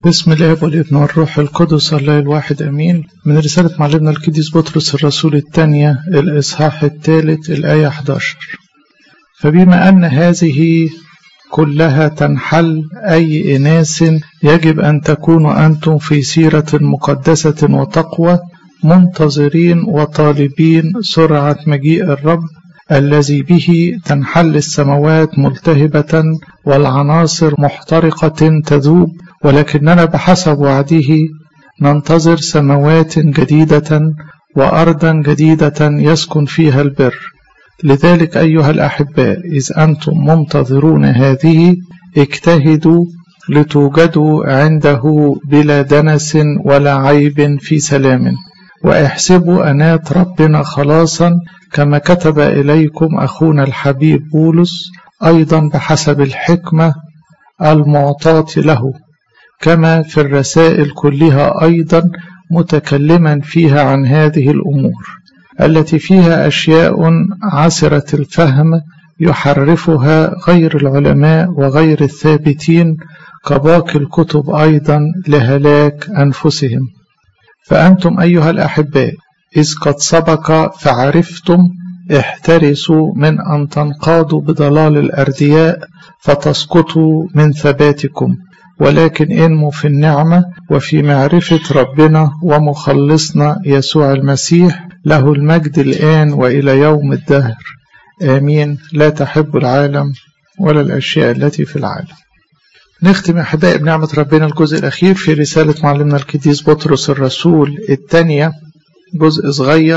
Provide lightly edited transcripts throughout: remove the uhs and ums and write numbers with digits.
بسم الله والابن والروح القدس الله الواحد امين. من رسالة معلمنا القديس بطرس الرسول الثانية الاصحاح 3 الآية 11. فبما أن هذه كلها تنحل أي إناس يجب أن تكونوا أنتم في سيرة مقدسة وتقوى منتظرين وطالبين سرعة مجيء الرب الذي به تنحل السماوات ملتهبة والعناصر محترقة تذوب، ولكننا بحسب وعده ننتظر سماوات جديدة وأرضا جديدة يسكن فيها البر. لذلك أيها الأحباء إذ أنتم منتظرون هذه اجتهدوا لتوجدوا عنده بلا دنس ولا عيب في سلام، واحسبوا أنات ربنا خلاصا كما كتب إليكم أخونا الحبيب بولس أيضا بحسب الحكمة المعطاة له، كما في الرسائل كلها أيضا متكلما فيها عن هذه الأمور التي فيها أشياء عسرة الفهم يحرفها غير العلماء وغير الثابتين كباقي الكتب أيضا لهلاك أنفسهم. فأنتم أيها الأحباء إذ قد سبق فعرفتم احترسوا من أن تنقادوا بضلال الأردياء فتسقطوا من ثباتكم، ولكن انموا في النعمة وفي معرفة ربنا ومخلصنا يسوع المسيح، له المجد الآن وإلى يوم الدهر آمين. لا تحب العالم ولا الأشياء التي في العالم. نختم أحبائي بنعمة ربنا الجزء الأخير في رسالة معلمنا القديس بطرس الرسول الثانية، جزء صغير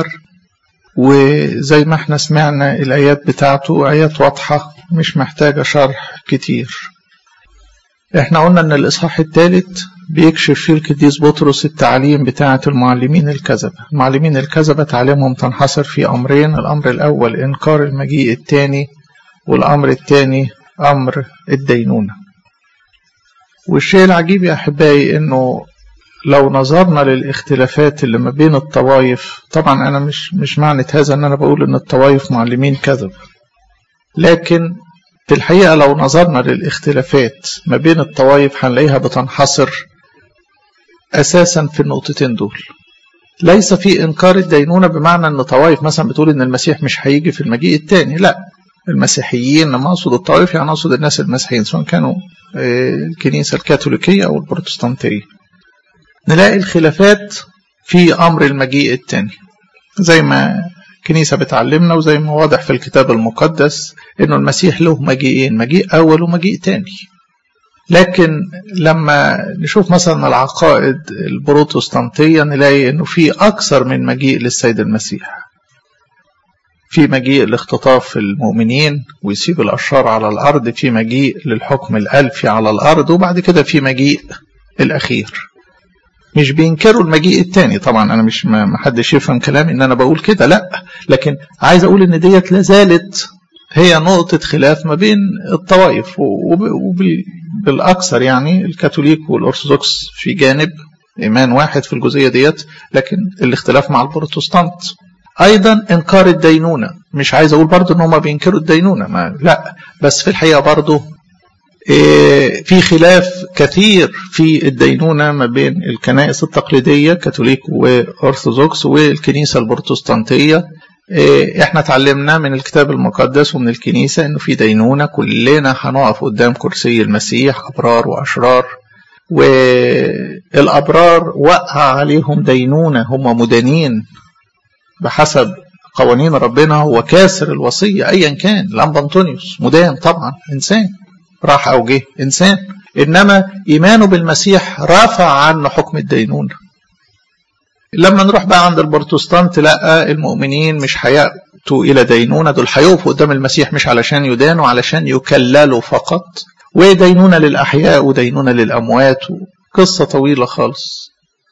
وزي ما احنا سمعنا الآيات بتاعته آيات واضحة مش محتاجة شرح كتير. احنا قلنا ان الإصحاح الثالث بيكشف فيه القديس بطرس التعليم بتاعة المعلمين الكذبة. المعلمين الكذبة تعليمهم تنحصر في أمرين: الأمر الأول إنكار المجيء الثاني، والأمر الثاني أمر الدينونة. والشيء العجيب يا أحبائي إنه لو نظرنا للاختلافات اللي ما بين الطوائف، طبعا أنا مش معنى هذا إن أنا بقول إن الطوائف معلمين كذب، لكن في الحقيقة لو نظرنا للاختلافات ما بين الطوائف هنلاقيها بتنحصر أساسا في النقطتين دول. ليس في إنكار الدينونة بمعنى إن طوائف مثلا بتقول إن المسيح مش هيجي في المجيء الثاني، لا، المسيحيين لما أقصد الطوائف يعني أقصد الناس المسيحيين سواء كانوا الكنيسة الكاثوليكية أو البروتستانتية. نلاقي الخلافات في أمر المجيء الثاني زي ما الكنيسة بتعلمنا وزي ما واضح في الكتاب المقدس إنه المسيح له مجيئين، مجيء أول ومجيء ثاني. لكن لما نشوف مثلا العقائد البروتستانتية نلاقي إنه في أكثر من مجيء للسيد المسيح. في مجيء لاختطاف المؤمنين ويسيب الأشرار على الأرض، في مجيء للحكم الألفي على الأرض، وبعد كده في مجيء الأخير. مش بينكروا المجيء الثاني، طبعا أنا مش ما حدش يفهم كلامي إن أنا بقول كده، لا، لكن عايز أقول إن ديت لازالت هي نقطة خلاف ما بين الطوائف، وبالأكثر يعني الكاثوليك والأرثوذكس في جانب إيمان واحد في الجزئية ديت، لكن الاختلاف مع البروتستانت. أيضا إنكار الدينونة، مش عايز أقول برضو إن هم بينكروا الدينونة، لا، بس في الحقيقة برضو في خلاف كثير في الدينونة ما بين الكنائس التقليدية كاثوليك وأرثوذكس والكنيسة البروتستانتية. احنا تعلمنا من الكتاب المقدس ومن الكنيسة انه في دينونة، كلنا هنقف قدام كرسي المسيح، أبرار وأشرار، والأبرار وقع عليهم دينونة، هم مدانين بحسب قوانين ربنا، وكاسر الوصية أيا كان. الأنبا أنطونيوس مدان طبعا، إنسان راح أو جه إنسان، إنما إيمانه بالمسيح رافع عنه حكم الدينونة. لما نروح بقى عند البروتستانت لا، المؤمنين مش هيأتوا إلى دينونة، دول هيقفوا قدام المسيح مش علشان يدانوا، علشان يكللوا فقط، ودينونة للأحياء ودينونة للأموات، قصة طويلة خالص.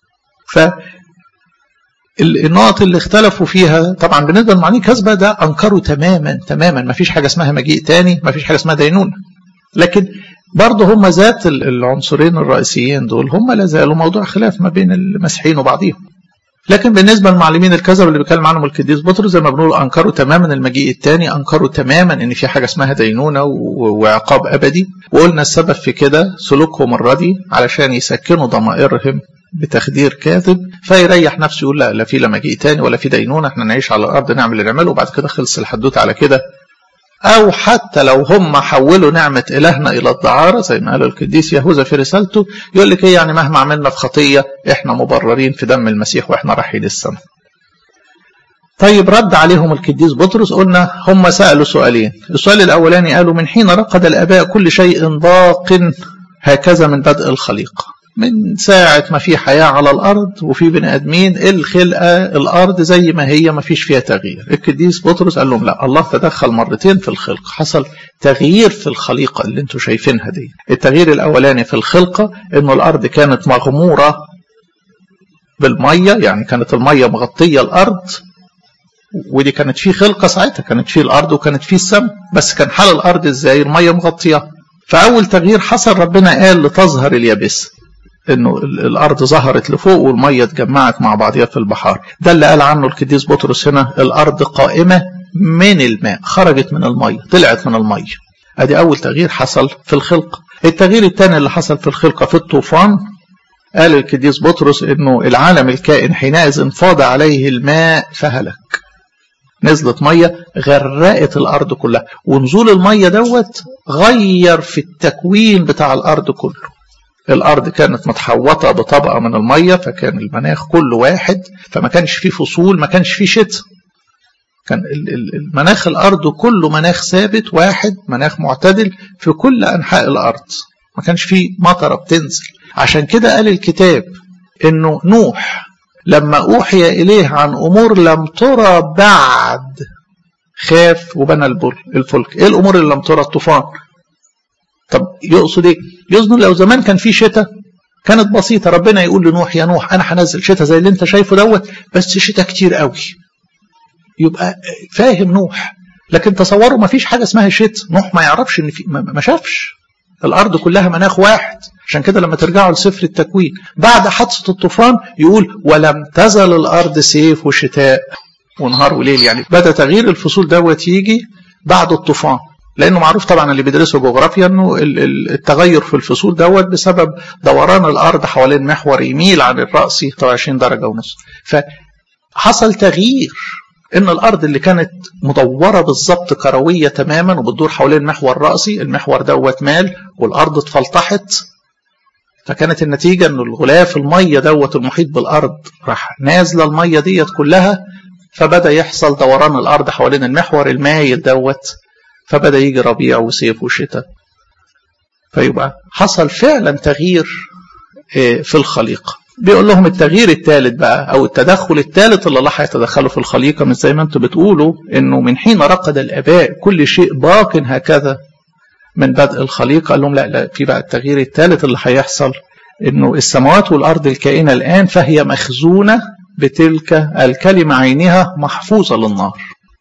فالنقط اللي اختلفوا فيها طبعا بالنسبة للمعلمين الكذبة ده أنكروا تماما، ما فيش حاجة اسمها مجيء تاني، ما فيش حاجة اسمها دينونة. لكن برضه هم ذات العنصرين الرئيسيين دول هم لازالوا موضوع خلاف ما بين المسيحيين وبعضهم. لكن بالنسبة للمعلمين الكذب اللي بيتكلم عنهم القديس بطرس زي ما بنقول أنكروا تماما المجيء الثاني، أنكروا تماما إن في حاجة اسمها دينونة وعقاب أبدي. وقلنا السبب في كده سلوكهم الردي علشان يسكنوا ضمائرهم بتخدير كاذب، فيريح نفسه يقول لا في لا مجيء ثاني ولا في دينونة، احنا نعيش على الأرض نعمل اللي نعمله وبعد كده خلص الحدوث على كده. أو حتى لو هم حولوا نعمة إلهنا إلى الدعارة زي ما قال القديس يهوذا في رسالته، يقول لك إيه يعني مهما عملنا في خطية إحنا مبررين في دم المسيح وإحنا رايحين السماء. طيب رد عليهم القديس بطرس، قلنا هم سألوا سؤالين. السؤال الأولاني قالوا من حين رقد الآباء كل شيء باق هكذا من بدء الخليقة، من ساعة ما في حياة على الأرض وفي بني آدمين الخلقة الأرض زي ما هي ما فيش فيها تغيير. القديس بطرس قال لهم لا، الله تدخل مرتين في الخلق، حصل تغيير في الخليقة اللي انتوا شايفينها دي. التغيير الأولاني في الخلقة إنه الأرض كانت مغمورة بالمية، يعني كانت المية مغطية الأرض، ودي كانت فيه خلقة ساعتها، كانت فيه الأرض وكانت فيه السماء، بس كان حال الأرض ازاي؟ المية مغطية. فأول تغيير حصل ربنا قال لتظهر اليابسة، انه الارض ظهرت لفوق والميه اتجمعت مع بعضها في البحار. ده اللي قال عنه القديس بطرس هنا الارض قائمه من الماء، خرجت من الميه، طلعت من الميه. ادي اول تغيير حصل في الخلقه. التغيير الثاني اللي حصل في الخلقه في الطوفان، قال القديس بطرس انه العالم الكائن حينئذ فاض عليه الماء فهلك. نزلت ميه غرقت الارض كلها، ونزول الميه دوت غير في التكوين بتاع الارض كله. الأرض كانت متحوطة بطبقة من المية، فكان المناخ كله واحد، فما كانش فيه فصول، ما كانش فيه شتاء، كان المناخ الأرض كله مناخ ثابت واحد، مناخ معتدل في كل أنحاء الأرض، ما كانش فيه مطرة بتنزل. عشان كده قال الكتاب إنه نوح لما أوحي إليه عن أمور لم ترى بعد خاف وبنى الفلك. إيه الأمور اللي لم ترى؟ الطوفان. طب يقصد ايه؟ يقصد لو زمان كان في شتاء كانت بسيطه، ربنا يقول لنوح يا نوح انا هنزل شتاء زي اللي انت شايفه دوت، بس شتاء كتير قوي، يبقى فاهم نوح. لكن تصوروا ما فيش حاجه اسمها شتاء، نوح ما يعرفش ان في، ما شافش، الارض كلها مناخ واحد. عشان كده لما ترجعوا لسفر التكوين بعد حادثه الطوفان يقول ولم تزل الارض صيف وشتاء ونهار وليل، يعني بدا تغيير الفصول دوت يجي بعد الطوفان. لأنه معروف طبعا اللي بيدرسوا جغرافيا أنه التغير في الفصول دوت بسبب دوران الأرض حوالين محور يميل عن الرأس 20 درجة ونص. فحصل تغيير إن الأرض اللي كانت مدورة بالظبط كروية تماما وبتدور حوالين محور رأسي، المحور دوت مال والأرض اتفلطحت، فكانت النتيجة أن الغلاف المية دوت المحيط بالأرض راح نازلة المية ديت كلها، فبدأ يحصل دوران الأرض حوالين المحور المايل دوت، فبدأ يجي ربيع وصيف وشتاء. فيبقى حصل فعلا تغيير في الخليقة. بيقول لهم التغيير الثالث بقى أو التدخل الثالث اللي الله هيتدخله في الخليقة، مش زي ما انتم بتقولوا إنه من حين رقد الآباء كل شيء باق هكذا من بدء الخليقة. قال لهم لا، في بقى التغيير الثالث اللي هيحصل، إنه السماوات والأرض الكائنة الآن فهي مخزونة بتلك الكلمة عينها محفوظة للنار.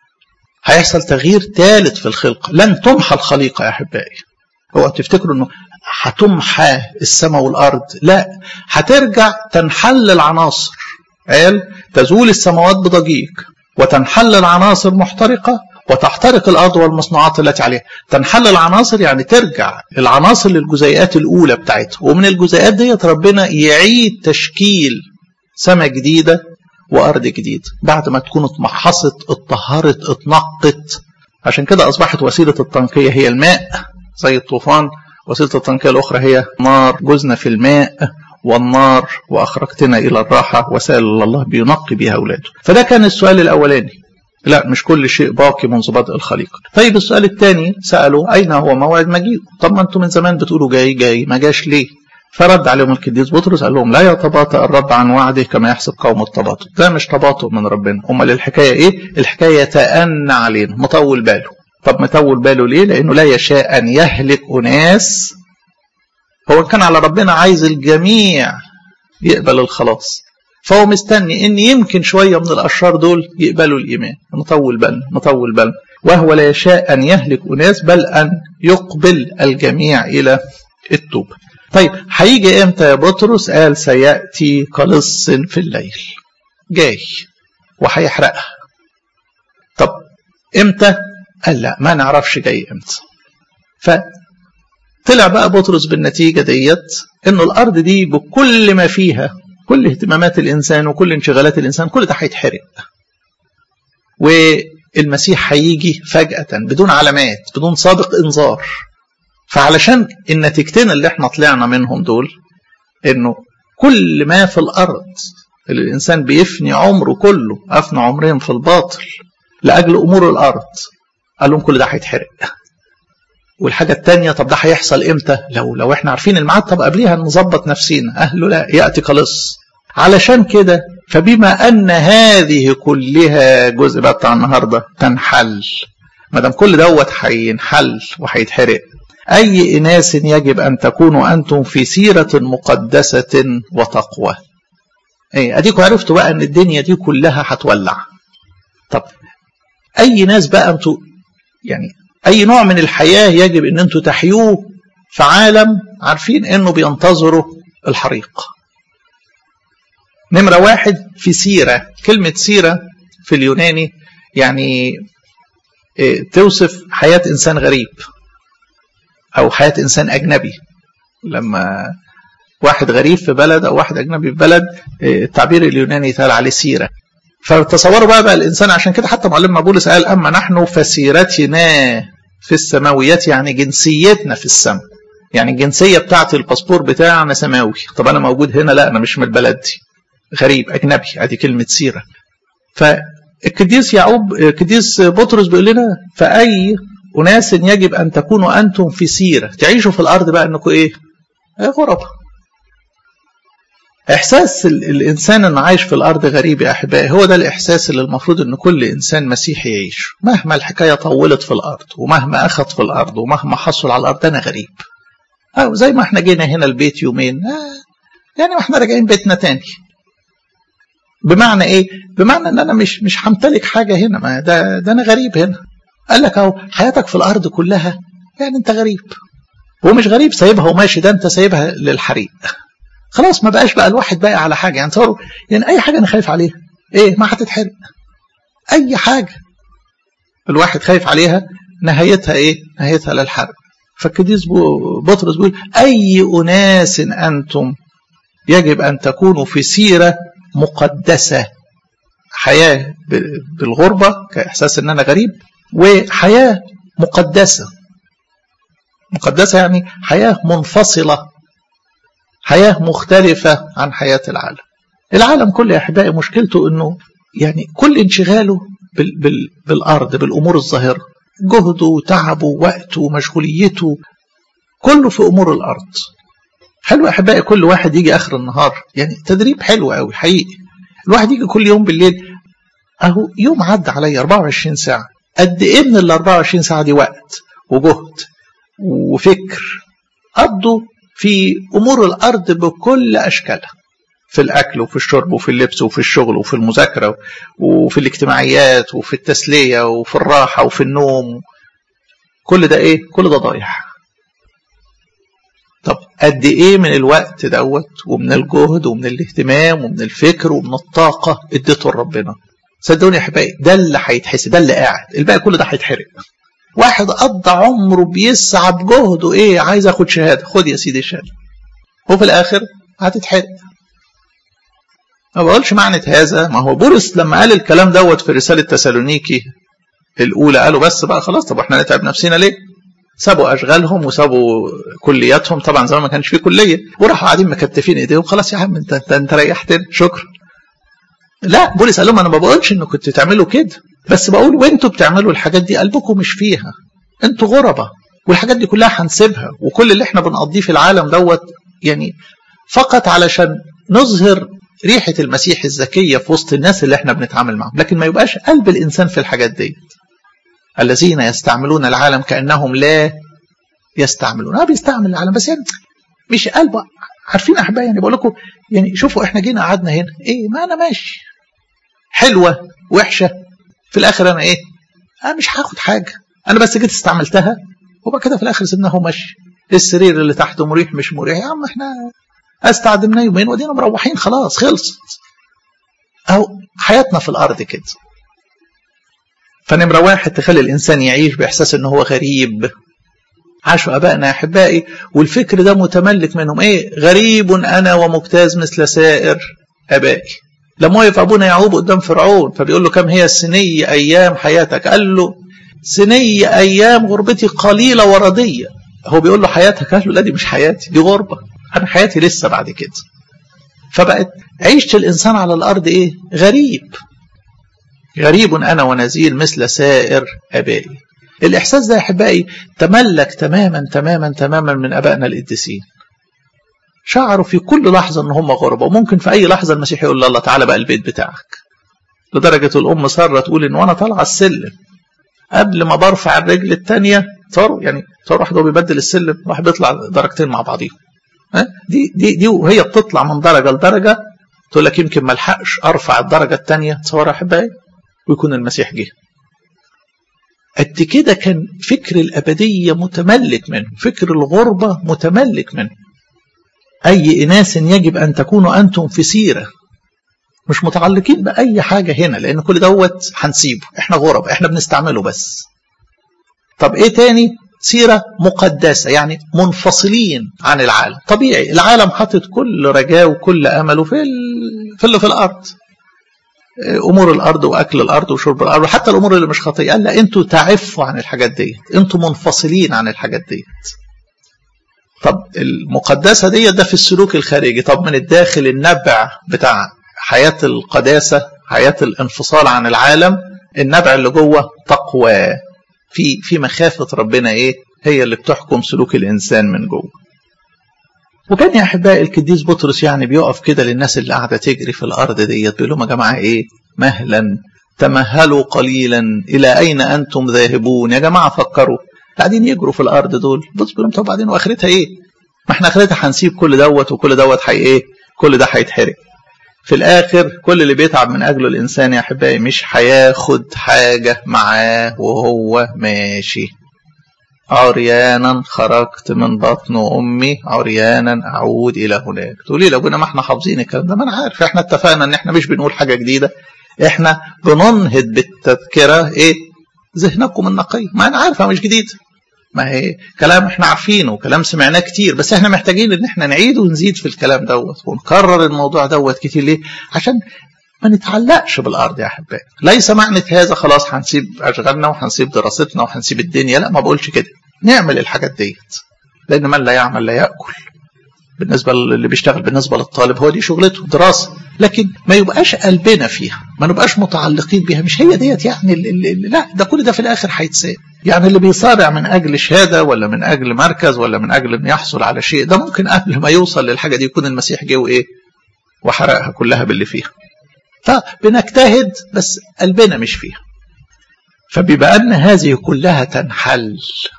هيحصل تغيير ثالث في الخلقة، لن تمحى الخليقة يا أحبائي. هو تفتكروا أنه هتمحى السماء والأرض؟ لا، هترجع تنحل العناصر. قال تزول السماوات بضجيج وتنحل العناصر محترقة وتحترق الأرض والمصنوعات التي عليها. تنحل العناصر يعني ترجع العناصر للجزيئات الأولى بتاعتها، ومن الجزيئات دي ربنا يعيد تشكيل سماء جديدة وأرض جديد بعد ما تكون اتمحصت اتطهرت اتنقت. عشان كده أصبحت وسيلة التنقية هي الماء زي الطوفان، وسيلة التنقية الأخرى هي نار، جزنا في الماء والنار وأخرجتنا إلى الراحة، وسائل الله بينقي بها أولاده. فده كان السؤال الأولاني، لا مش كل شيء باقي منذ بدء الخليقة. طيب السؤال الثاني سألوا أين هو موعد مجيئه؟ طب ما أنتم من زمان بتقولوا جاي ما جاش ليه؟ فرد عليهم القديس بطرس قال لهم لا يتباطأ الرب عن وعده كما يحسب قوم التباطؤ. ده مش تباطؤ من ربنا. امال الحكايه ايه؟ الحكايه يتأنى علينا، مطول باله. طب مطول باله ليه؟ لانه لا يشاء ان يهلك اناس. هو كان على ربنا عايز الجميع يقبل الخلاص، فهو مستني ان يمكن شويه من الاشرار دول يقبلوا الايمان. مطول بالنا وهو لا يشاء ان يهلك اناس بل ان يقبل الجميع الى التوبه. طيب هيجي امتى يا بطرس؟ قال سيأتي كلص في الليل. جاي وهيحرقها. طب امتى؟ قال لا ما نعرفش جاي امتى. فطلع بقى بطرس بالنتيجة ديت انه الارض دي بكل ما فيها، كل اهتمامات الانسان وكل انشغالات الانسان، كل ده هيتحرق، والمسيح هيجي فجأة بدون علامات، بدون سابق انذار. فعلشان النتيجتين اللي احنا طلعنا منهم دول، انه كل ما في الارض اللي الانسان بيفني عمره كله، افنى عمرين في الباطل لاجل امور الارض، قال لهم كل ده هيتحرق. والحاجه الثانيه، طب ده هيحصل امتى؟ لو احنا عارفين الميعاد، طب قبليها نظبط نفسينا. اهله لا، ياتي خلص. علشان كده فبما ان هذه كلها، جزء بقى بتاع النهارده، تنحل، ما دام كل دوت هينحل وهيتحرق، اي اناس يجب ان تكونوا انتم في سيره مقدسه وتقوى. ايه، اديكم عرفتوا بقى ان الدنيا دي كلها هتولع. طب اي ناس بقى انتوا، يعني اي نوع من الحياه يجب ان انتوا تحيوه في عالم عارفين انه بينتظروا الحريق؟ نمرة واحد في سيرة. كلمة سيرة في اليوناني يعني توصف حياة إنسان غريب أو حياة إنسان أجنبي. لما واحد غريب في بلد أو واحد أجنبي في بلد، التعبير اليوناني يتقال عليه سيرة. فتصوروا بقى الإنسان، عشان كده حتى معلمنا بولس قال أما نحن فسيرتنا في السماويات، يعني جنسيتنا في السماء، يعني الجنسية بتاعت الباسبور بتاعنا سماوي. طب أنا موجود هنا، لا أنا مش من البلد دي، غريب أجنبي. ادي كلمة سيرة. فالقديس يعقوب، القديس بطرس بيقول لنا فأي أناس يجب أن تكونوا أنتم في سيرة، تعيشوا في الأرض بقى أنكم إيه؟ غرباء. إحساس الإنسان أنه عايش في الأرض غريب يا أحبائي، هو ده الإحساس اللي المفروض أن كل إنسان مسيحي يعيش. مهما الحكاية طولت في الأرض، ومهما أخذ في الأرض، ومهما حصل على الأرض، أنا غريب. أو زي ما احنا جينا هنا البيت يومين، يعني ما احنا راجعين بيتنا تاني. بمعنى ايه؟ بمعنى ان انا مش همتلك حاجه هنا، ما ده انا غريب هنا. قال لك اهو حياتك في الارض كلها يعني انت غريب. ومش غريب سايبها وماشي، ده انت سايبها للحريق. خلاص ما بقاش بقى الواحد باقي على حاجه. يعني تصوروا، يعني اي حاجه انا خايف عليها ايه؟ ما هتتحرق. اي حاجه الواحد خايف عليها نهايتها ايه؟ نهايتها للحرق. فالقديس بطرس بيقول اي اناس انتم يجب ان تكونوا في سيره مقدسة، حياة بالغربة كإحساس أن أنا غريب، وحياة مقدسة. مقدسة يعني حياة منفصلة، حياة مختلفة عن حياة العالم. العالم كله يا أحبائي مشكلته أنه يعني كل انشغاله بالأرض، بالأمور الظاهرة، جهده وتعبه ووقته ومشغوليته كله في أمور الأرض. حلو يا أحبائي كل واحد يجي آخر النهار، يعني تدريب حلو قوي حقيقي. الواحد يجي كل يوم بالليل، أهو يوم عدى علي 24 ساعة، قد إيه من ال 24 ساعة دي وقت وجهد وفكر قضوا في أمور الأرض بكل أشكالها، في الأكل وفي الشرب وفي اللبس وفي الشغل وفي المذاكرة وفي الاجتماعيات وفي التسلية وفي الراحة وفي النوم. كل ده إيه؟ كل ده ضايع. طب قد ايه من الوقت دوت ومن الجهد ومن الاهتمام ومن الفكر ومن الطاقة اديته لربنا؟ صدقوني يا حبايبي ده اللي هيتحسب، ده اللي قاعد، الباقي كله ده هيتحرق. واحد قضى عمره بيسعى بجهده ايه؟ عايز اخد شهادة، خد يا سيدي الشهادة، وفي الاخر هتتحرق. ما بقولش معنى هذا، ما هو بولس لما قال الكلام دوت في رسالة تسالونيكي الاولى قالوا بس بقى خلاص، طب احنا نتعب نفسنا ليه؟ سابوا اشغالهم وسابوا كلياتهم، طبعا زمان ما كانش فيه كليه، وراحوا قاعدين مكتفين ايديهم. خلاص يا عم انت ريحتني، شكرا. لا، بولس قال لهم انا ما بقولش انكم كنتوا تعملوا كده، بس بقول وانتوا بتعملوا الحاجات دي قلبكم مش فيها، انتوا غربة، والحاجات دي كلها هنسيبها، وكل اللي احنا بنقضيه في العالم دوت يعني فقط علشان نظهر ريحة المسيح الزكية في وسط الناس اللي احنا بنتعامل معهم، لكن ما يبقاش قلب الانسان في الحاجات دي. الذين يستعملون العالم كأنهم لا يستعملون. بيستعمل العالم بس يعني مش قلبه. عارفين احبائي، يعني بقول لكم، يعني شوفوا احنا جينا قعدنا هنا ايه؟ ما انا ماشي حلوه وحشه، في الاخر انا ايه؟ انا مش هاخد حاجه، انا بس جيت استعملتها وبقى كده في الاخر سيبناه ماشي. السرير اللي تحته مريح مش مريح، يا عم احنا استعدمنا يومين ودينا مروحين، خلاص خلصت. أو حياتنا في الأرض كده. فنمرة واحد تخلي الإنسان يعيش بإحساس إنه هو غريب. عاشوا أبائنا يا أحبائي والفكر ده متملك منهم. إيه؟ غريب أنا ومجتاز مثل سائر أبائي. لما وقف أبونا يعقوب قدام فرعون فبيقول له كم هي سني أيام حياتك؟ قال له سني أيام غربتي قليلة وردية. هو بيقول له حياتك؟ قال له لا دي مش حياتي، دي غربة، أنا حياتي لسه بعد كده. فبقت عيشة الإنسان على الأرض إيه؟ غريب. غريب أنا ونزيل مثل سائر أبائي. الإحساس ده يا أحبائي تملك تماما تماما تماما من أبائنا القديسين. شعروا في كل لحظة أن هم غربة، وممكن في أي لحظة المسيح يقول الله تعالى بقى البيت بتاعك. لدرجة الأم سارة تقول إن وأنا طالعة السلم قبل ما برفع الرجل الثانية صاروا واحد هو بيبدل السلم واحد بيطلع درجتين مع بعضيهم. دي وهي بتطلع من درجة لدرجة تقول لك يمكن ما الحقش أرفع الدرجة الثانية. تصور يا أحبائي ويكون المسيح جه. قد كده كان فكر الأبدية متملك منه، فكر الغربة متملك منه. أي إناس يجب أن تكونوا أنتم في سيرة، مش متعلقين بأي حاجة هنا، لأن كل دوت هنسيبه، إحنا غرب، إحنا بنستعمله بس. طب إيه تاني؟ سيرة مقدسة، يعني منفصلين عن العالم. طبيعي العالم حاطط كل رجاء وكل أمله في اللي في الأرض، أمور الأرض وأكل الأرض وشرب الأرض وحتى الأمور اللي مش خطيئة. قال لا أنتوا تعفوا عن الحاجات ديت، أنتوا منفصلين عن الحاجات ديت. طب المقدسة ديت ده في السلوك الخارجي. طب من الداخل النبع بتاع حياة القداسة، حياة الانفصال عن العالم، النبع اللي جوه تقوى في مخافة ربنا. إيه هي اللي بتحكم سلوك الإنسان من جوه. وكان يا أحبائي القديس بطرس يعني بيقف كده للناس اللي قاعدة تجري في الأرض ديت بيقول لهم يا جماعة إيه؟ مهلا تمهلوا قليلا، إلى أين أنتم ذاهبون؟ يا جماعة فكروا، قاعدين يجروا في الأرض دول. بص بيقول لهم طب بعدين وآخرتها إيه؟ ما إحنا آخرتها هنسيب كل دوت وكل دوت إيه؟ كل ده هيتحرق. في الآخر كل اللي بيتعب من أجله الإنسان يا أحبائي مش هياخد حاجة معاه وهو ماشي. عريانا خرجت من بطن أمي عريانا أعود إلى هناك. تقولي لي أبونا ما احنا حافظين الكلام ده. ما أنا عارف، احنا اتفقنا ان احنا مش بنقول حاجة جديدة، احنا بننهض بالتذكرة ايه؟ ذهنكم النقي. ما أنا عارفها مش جديدة، ما هي كلام احنا عارفينه وكلام سمعناه كتير، بس احنا محتاجين ان احنا نعيد ونزيد في الكلام دوت ونكرر الموضوع دوت كتير. ليه؟ عشان ما نتعلقش بالأرض يا أحبائي. ليس معنى هذا خلاص هنسيب أشغالنا وهنسيب دراستنا وهنسيب الدنيا، لا ما بقولش كده. نعمل الحاجات ديت، لأن من لا يعمل لا يأكل. بالنسبة اللي بيشتغل، بالنسبة للطالب هو دي شغلته دراسة، لكن ما يبقاش قلبنا فيها، ما نبقاش متعلقين بها. مش هي ديت يعني لا، ده كل ده في الآخر هيتساب. يعني اللي بيصارع من أجل شهادة ولا من أجل مركز ولا من أجل أن يحصل على شيء، ده ممكن قبل ما يوصل للحاجة دي يكون المسيح جه وإيه وحرقها كلها باللي فيها. فبنجتهد بس قلبنا مش فيها. فبيبقى أن هذه كلها تنحل.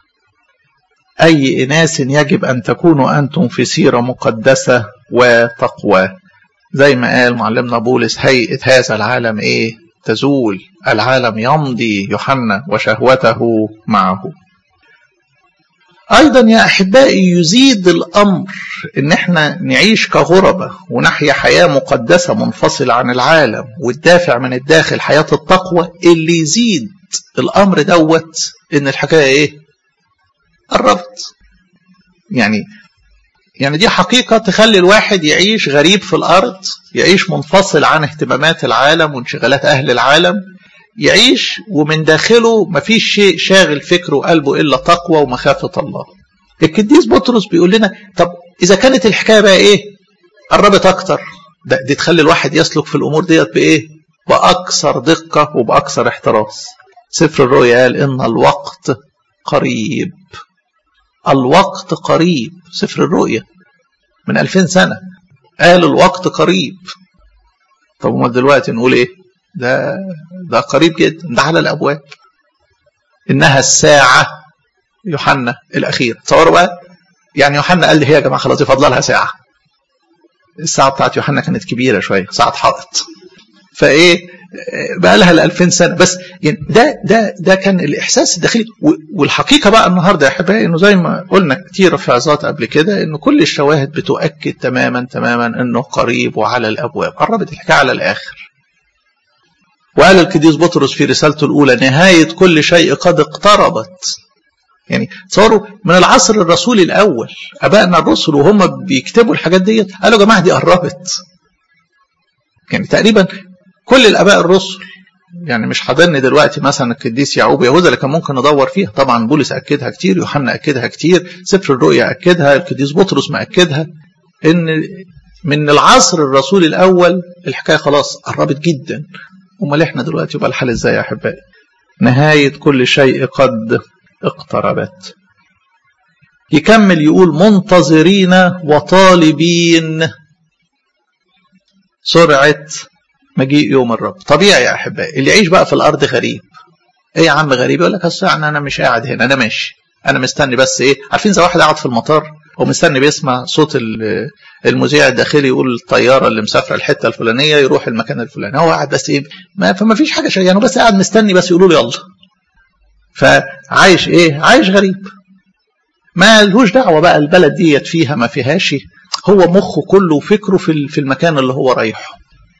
أي إناس يجب أن تكونوا أنتم في سيرة مقدسة وتقوى. زي ما قال معلمنا بولس هيئة هذا العالم إيه؟ تزول، العالم يمضي يوحنا وشهوته معه. أيضا يا أحبائي يزيد الأمر إن احنا نعيش كغربة ونحيا حياة مقدسة منفصلة عن العالم والدافع من الداخل حياة التقوى. اللي يزيد الأمر دوت إن الحكاية إيه؟ قربت. يعني دي حقيقة تخلي الواحد يعيش غريب في الأرض، يعيش منفصل عن اهتمامات العالم وانشغالات أهل العالم، يعيش ومن داخله مفيش شيء شاغل فكره وقلبه إلا تقوى ومخافة الله. القديس بطرس بيقول لنا طب إذا كانت الحكاية بقى إيه؟ قربت أكتر، دي تخلي الواحد يسلك في الأمور ديت بإيه؟ بأكثر دقة وبأكثر احتراس. سفر الرؤيا قال إن الوقت قريب. الوقت قريب. سفر الرؤيا من 2000 سنة قال الوقت قريب. طب وما دلوقتي نقول إيه؟ ده قريب جدا، ده على الأبواب. إنها الساعة يوحنا الأخير. تصوروا بقى، يعني يوحنا قال لي هي يا جماعة خلاص يفضل لها ساعة. الساعة بتاعت يوحنا كانت كبيرة شوية، ساعة حائط، فإيه بقى لها 2000 سنة بس. يعني ده كان الإحساس الداخلي. والحقيقة بقى النهاردة يا أحبائي إنه زي ما قلنا كتير في عظات قبل كده، إنه كل الشواهد بتؤكد تماما إنه قريب وعلى الأبواب. قربت الحكاية على الآخر. وقال القديس بطرس في رسالته الأولى نهاية كل شيء قد اقتربت. يعني تصوروا من العصر الرسولي الأول أبائنا الرسل وهم بيكتبوا الحاجات دي قالوا يا جماعة دي قربت. يعني تقريبا كل الآباء الرسل، يعني مش حاضرني دلوقتي مثلا القديس يعقوب يهوذا اللي كان ممكن ندور فيها، طبعا بولس أكدها كتير، يوحنا أكدها كتير، سفر الرؤيا أكدها، القديس بطرس مأكدها، إن من العصر الرسولي الأول الحكاية خلاص قربت جدا. امال احنا دلوقتي يبقى الحال ازاي يا احبائي؟ نهاية كل شيء قد اقتربت. يكمل يقول منتظرين وطالبين سرعة مجيء يوم الرب. طبيعي يا احبائي اللي يعيش بقى في الارض غريب. ايه يا عم غريب؟ يقول لك اصل انا مش قاعد هنا، انا ماشي، انا مستني بس ايه، عارفين زي واحد قاعد في المطار ومستني بيسمع صوت المذيع الداخلي يقول الطياره اللي مسافره الحته الفلانيه يروح المكان الفلاني، هو قاعد بس ايه، فما فيش حاجه شيء، يعني بس قاعد مستني بس يقولوا له يلا. فعايش ايه؟ عايش غريب، ما لهوش دعوه بقى البلد ديت فيها ما فيهاش، هو مخه كله وفكره في المكان اللي هو رايحه.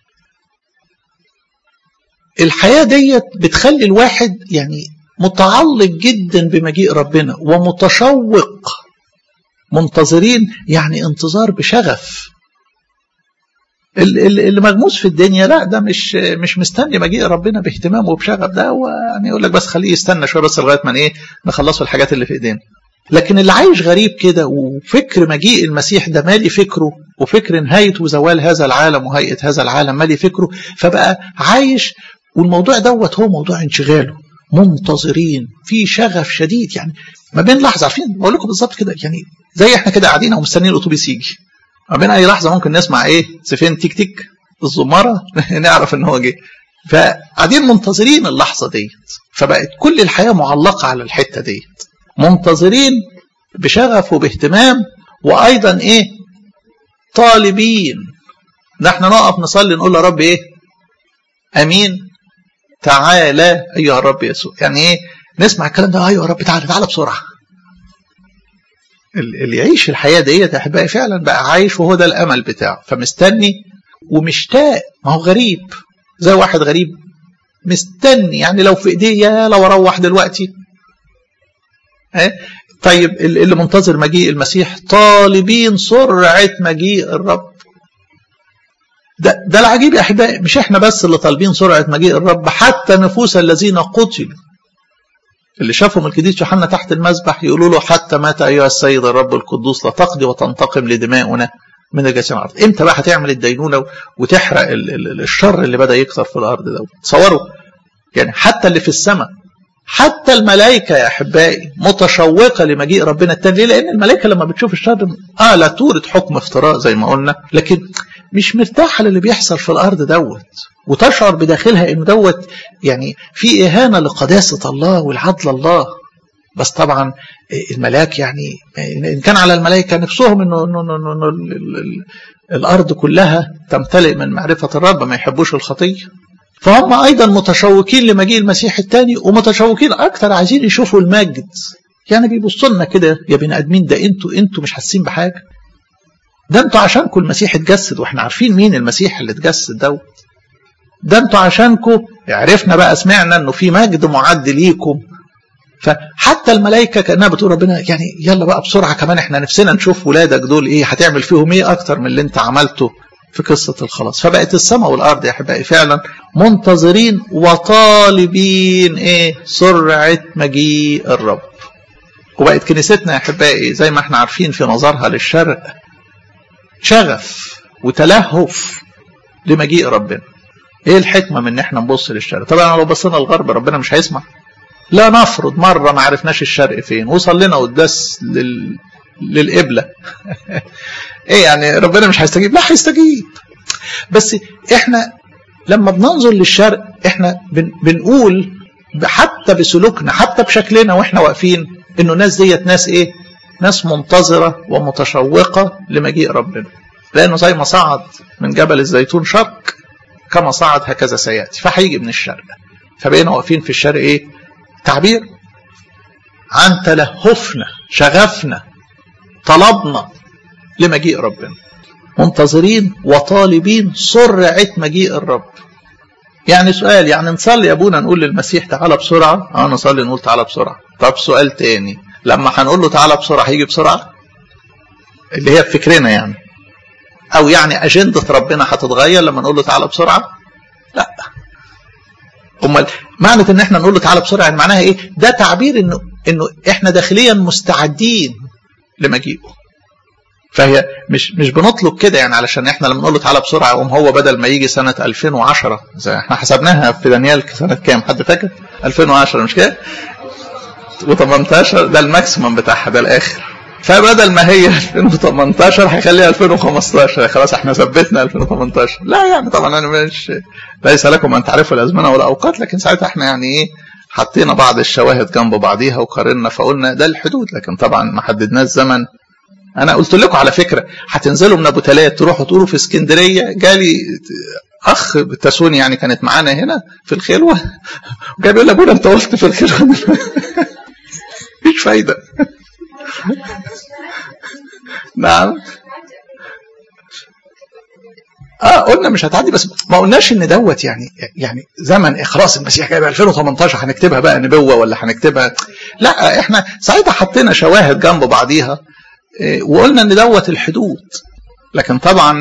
الحياه ديت بتخلي الواحد يعني متعلق جدا بمجيء ربنا ومتشوق. منتظرين يعني انتظار بشغف. اللي مغموس في الدنيا لا، ده مش مستني مجيء ربنا باهتمام وبشغف، ده هو يعني يقول لك بس خليه يستنى شويه بس لغايه ما ايه نخلصوا الحاجات اللي في ايدينا. لكن اللي عايش غريب كده وفكر مجيء المسيح ده مالي فكره، وفكر نهايه وزوال هذا العالم وهيئه هذا العالم مالي فكره، فبقى عايش والموضوع دوت هو موضوع انشغاله. منتظرين في شغف شديد، يعني ما بين لحظه، عارفين بقول لكم بالظبط كده، يعني زي احنا كده قاعدين ومستنيين الاتوبيس يجي، ما بين اي لحظه ممكن نسمع ايه سفين تيك تيك الزماره نعرف ان هو جه، فقاعدين منتظرين اللحظه ديت. فبقت كل الحياه معلقه على الحته ديت، منتظرين بشغف وباهتمام، وايضا ايه طالبين. ده احنا نقف نصلي نقول يا رب ايه امين تعالى ايها الرب يسوع، يعني ايه نسمع الكلام ده، ايوه يا رب تعالى بسرعه. اللي يعيش الحياه ديت يا احبائي فعلا بقى عايش وهو ده الامل بتاعه، فمستني ومشتاق. ما هو غريب زي واحد غريب مستني، يعني لو في ايديه يا لو اروح دلوقتي. طيب اللي منتظر مجيء المسيح طالبين سرعه مجيء الرب. ده العجيب يا احبائي، مش احنا بس اللي طالبين سرعه مجيء الرب، حتى نفوس الذين قتلوا اللي شافهم القديس يوحنا تحت المذبح يقولوا له حتى متى ايها السيد الرب القدوس لا تقضي وتنتقم لدماؤنا من الجسيم الارض. امتى بقى هتعمل الدينونه وتحرق الشر اللي بدا يكثر في الارض ده؟ تصوروا يعني حتى اللي في السماء، حتى الملائكه يا احبائي متشوقه لمجيء ربنا التاني. ليه؟ لان الملائكه لما بتشوف الشر لا تورد حكم افتراء زي ما قلنا، لكن مش مرتاحه للي بيحصل في الارض دوت، وتشعر بداخلها انه دوت يعني في اهانه لقداسه الله والعدل الله. بس طبعا الملاك يعني ان كان على الملائكه نفسهم انه الارض كلها تمتلئ من معرفه الرب، ما يحبوش الخطيه، فهم ايضا متشوقين لمجيء المسيح الثاني، ومتشوقين اكثر عايزين يشوفوا المجد. يعني بيبصوا لنا كده يا بني ادمين، ده انتوا مش حاسين بحاجه، ده انتوا عشانكم المسيح اتجسد، واحنا عارفين مين المسيح اللي اتجسد دوت. ده انتوا عشانكم عرفنا بقى سمعنا انه في مجد معد ليكم. فحتى الملائكه كانها بتقول ربنا يعني يلا بقى بسرعه كمان احنا نفسنا نشوف ولادك دول ايه هتعمل فيهم ايه اكتر من اللي انت عملته في قصه الخلاص. فبقت السماء والارض يا احبائي فعلا منتظرين وطالبين ايه سرعه مجيء الرب. وبقت كنيستنا يا احبائي زي ما احنا عارفين في نظرها للشرق شغف وتلهف لمجيء ربنا. ايه الحكمه من ان احنا نبص للشرق؟ طبعا لو بصينا للغرب ربنا مش هيسمع. لا نفرض مره ما عرفناش الشرق فين وصلينا قداس للقبله ايه يعني ربنا مش هيستجيب؟ لا هيستجيب. بس احنا لما بننظر للشرق احنا بنقول حتى بسلوكنا حتى بشكلنا واحنا واقفين انه الناس ديت ناس ايه؟ ناس منتظره ومتشوقه لمجيء ربنا، لانه زي ما صعد من جبل الزيتون شرق كما صعد هكذا سياتي، فهيجي من الشرق. فبقينا واقفين في الشرق ايه؟ تعبير عن تلهفنا شغفنا طلبنا لمجيء ربنا، منتظرين وطالبين سرعه مجيء الرب. يعني سؤال، يعني نصلي يا ابونا نقول للمسيح تعالى بسرعة؟ نصلي نقول تعالى بسرعة. طب سؤال تاني، لما هنقول له تعالى بسرعة هيجي بسرعة؟ اللي هي بفكرنا يعني، او يعني اجندة ربنا هتتغير لما نقول له تعالى بسرعة؟ لا. امال معنى ان احنا نقول له تعالى بسرعة يعني معناها ايه؟ ده تعبير انه احنا داخليا مستعدين لمجيئه. فهي مش بنطلب كده يعني علشان احنا لما نقول له تعالى بسرعة يقوم هو بدل ما يجي سنة 2010 زي احنا حسبناها في دانيال سنة كام حد فاكر؟ 2010 مش كده؟ و18 ده الماكسيمم بتاعها، ده الاخر. فبدل ما هي 2018 هيخليها 2015، خلاص احنا ثبتنا 2018. لا يعني طبعا انا مش ليس لكم ان تعرفوا الازمنه ولا اوقات، لكن ساعتها احنا يعني ايه حطينا بعض الشواهد جنب بعضيها وقارنا فقلنا ده الحدود، لكن طبعا ما حددناش زمن. انا قلت لكم على فكره هتنزلوا من ابو تلات تروحوا تقولوا في اسكندريه، جالي اخ بالتسوني يعني كانت معانا هنا في الخلوه وجاي بيقول لي ابونا انت قلت في الخلوه مفيش فايده. نعم قلنا مش هتعدي، بس ما قلناش ان دوت يعني زمن خلاص المسيح جاي 2018 هنكتبها بقى نبوه ولا هنكتبها. لا احنا ساعتها حطينا شواهد جنب بعضيها وقلنا ان دوت الحدود. لكن طبعا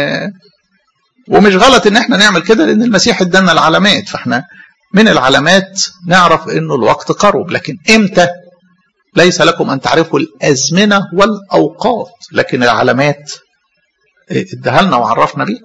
ومش غلط ان احنا نعمل كده لان المسيح ادانا العلامات، فاحنا من العلامات نعرف انه الوقت قرب. لكن امتى؟ ليس لكم ان تعرفوا الازمنه والاوقات، لكن العلامات ادها لنا وعرفنا بيه.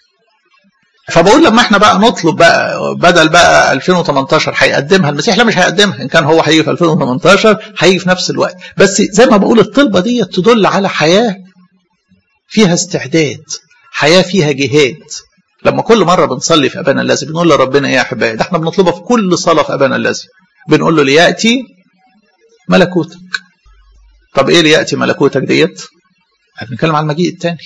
فبقول لما احنا بقى نطلب بقى بدل بقى 2018 هيقدمها المسيح، لا مش هيقدمها. ان كان هو هيجي في 2018 هيجي في نفس الوقت، بس زي ما بقول الطلبه دي تدل على حياه فيها استعداد، حياه فيها جهاد. لما كل مره بنصلي في ابانا الذي بنقول لربنا ايه يا احبائي؟ ده احنا بنطلبها في كل صلاه في ابانا الذي، بنقول له لياتي ملكوتك. طب ايه لياتي ملكوتك ديت؟ بنتكلم عن المجيء الثاني.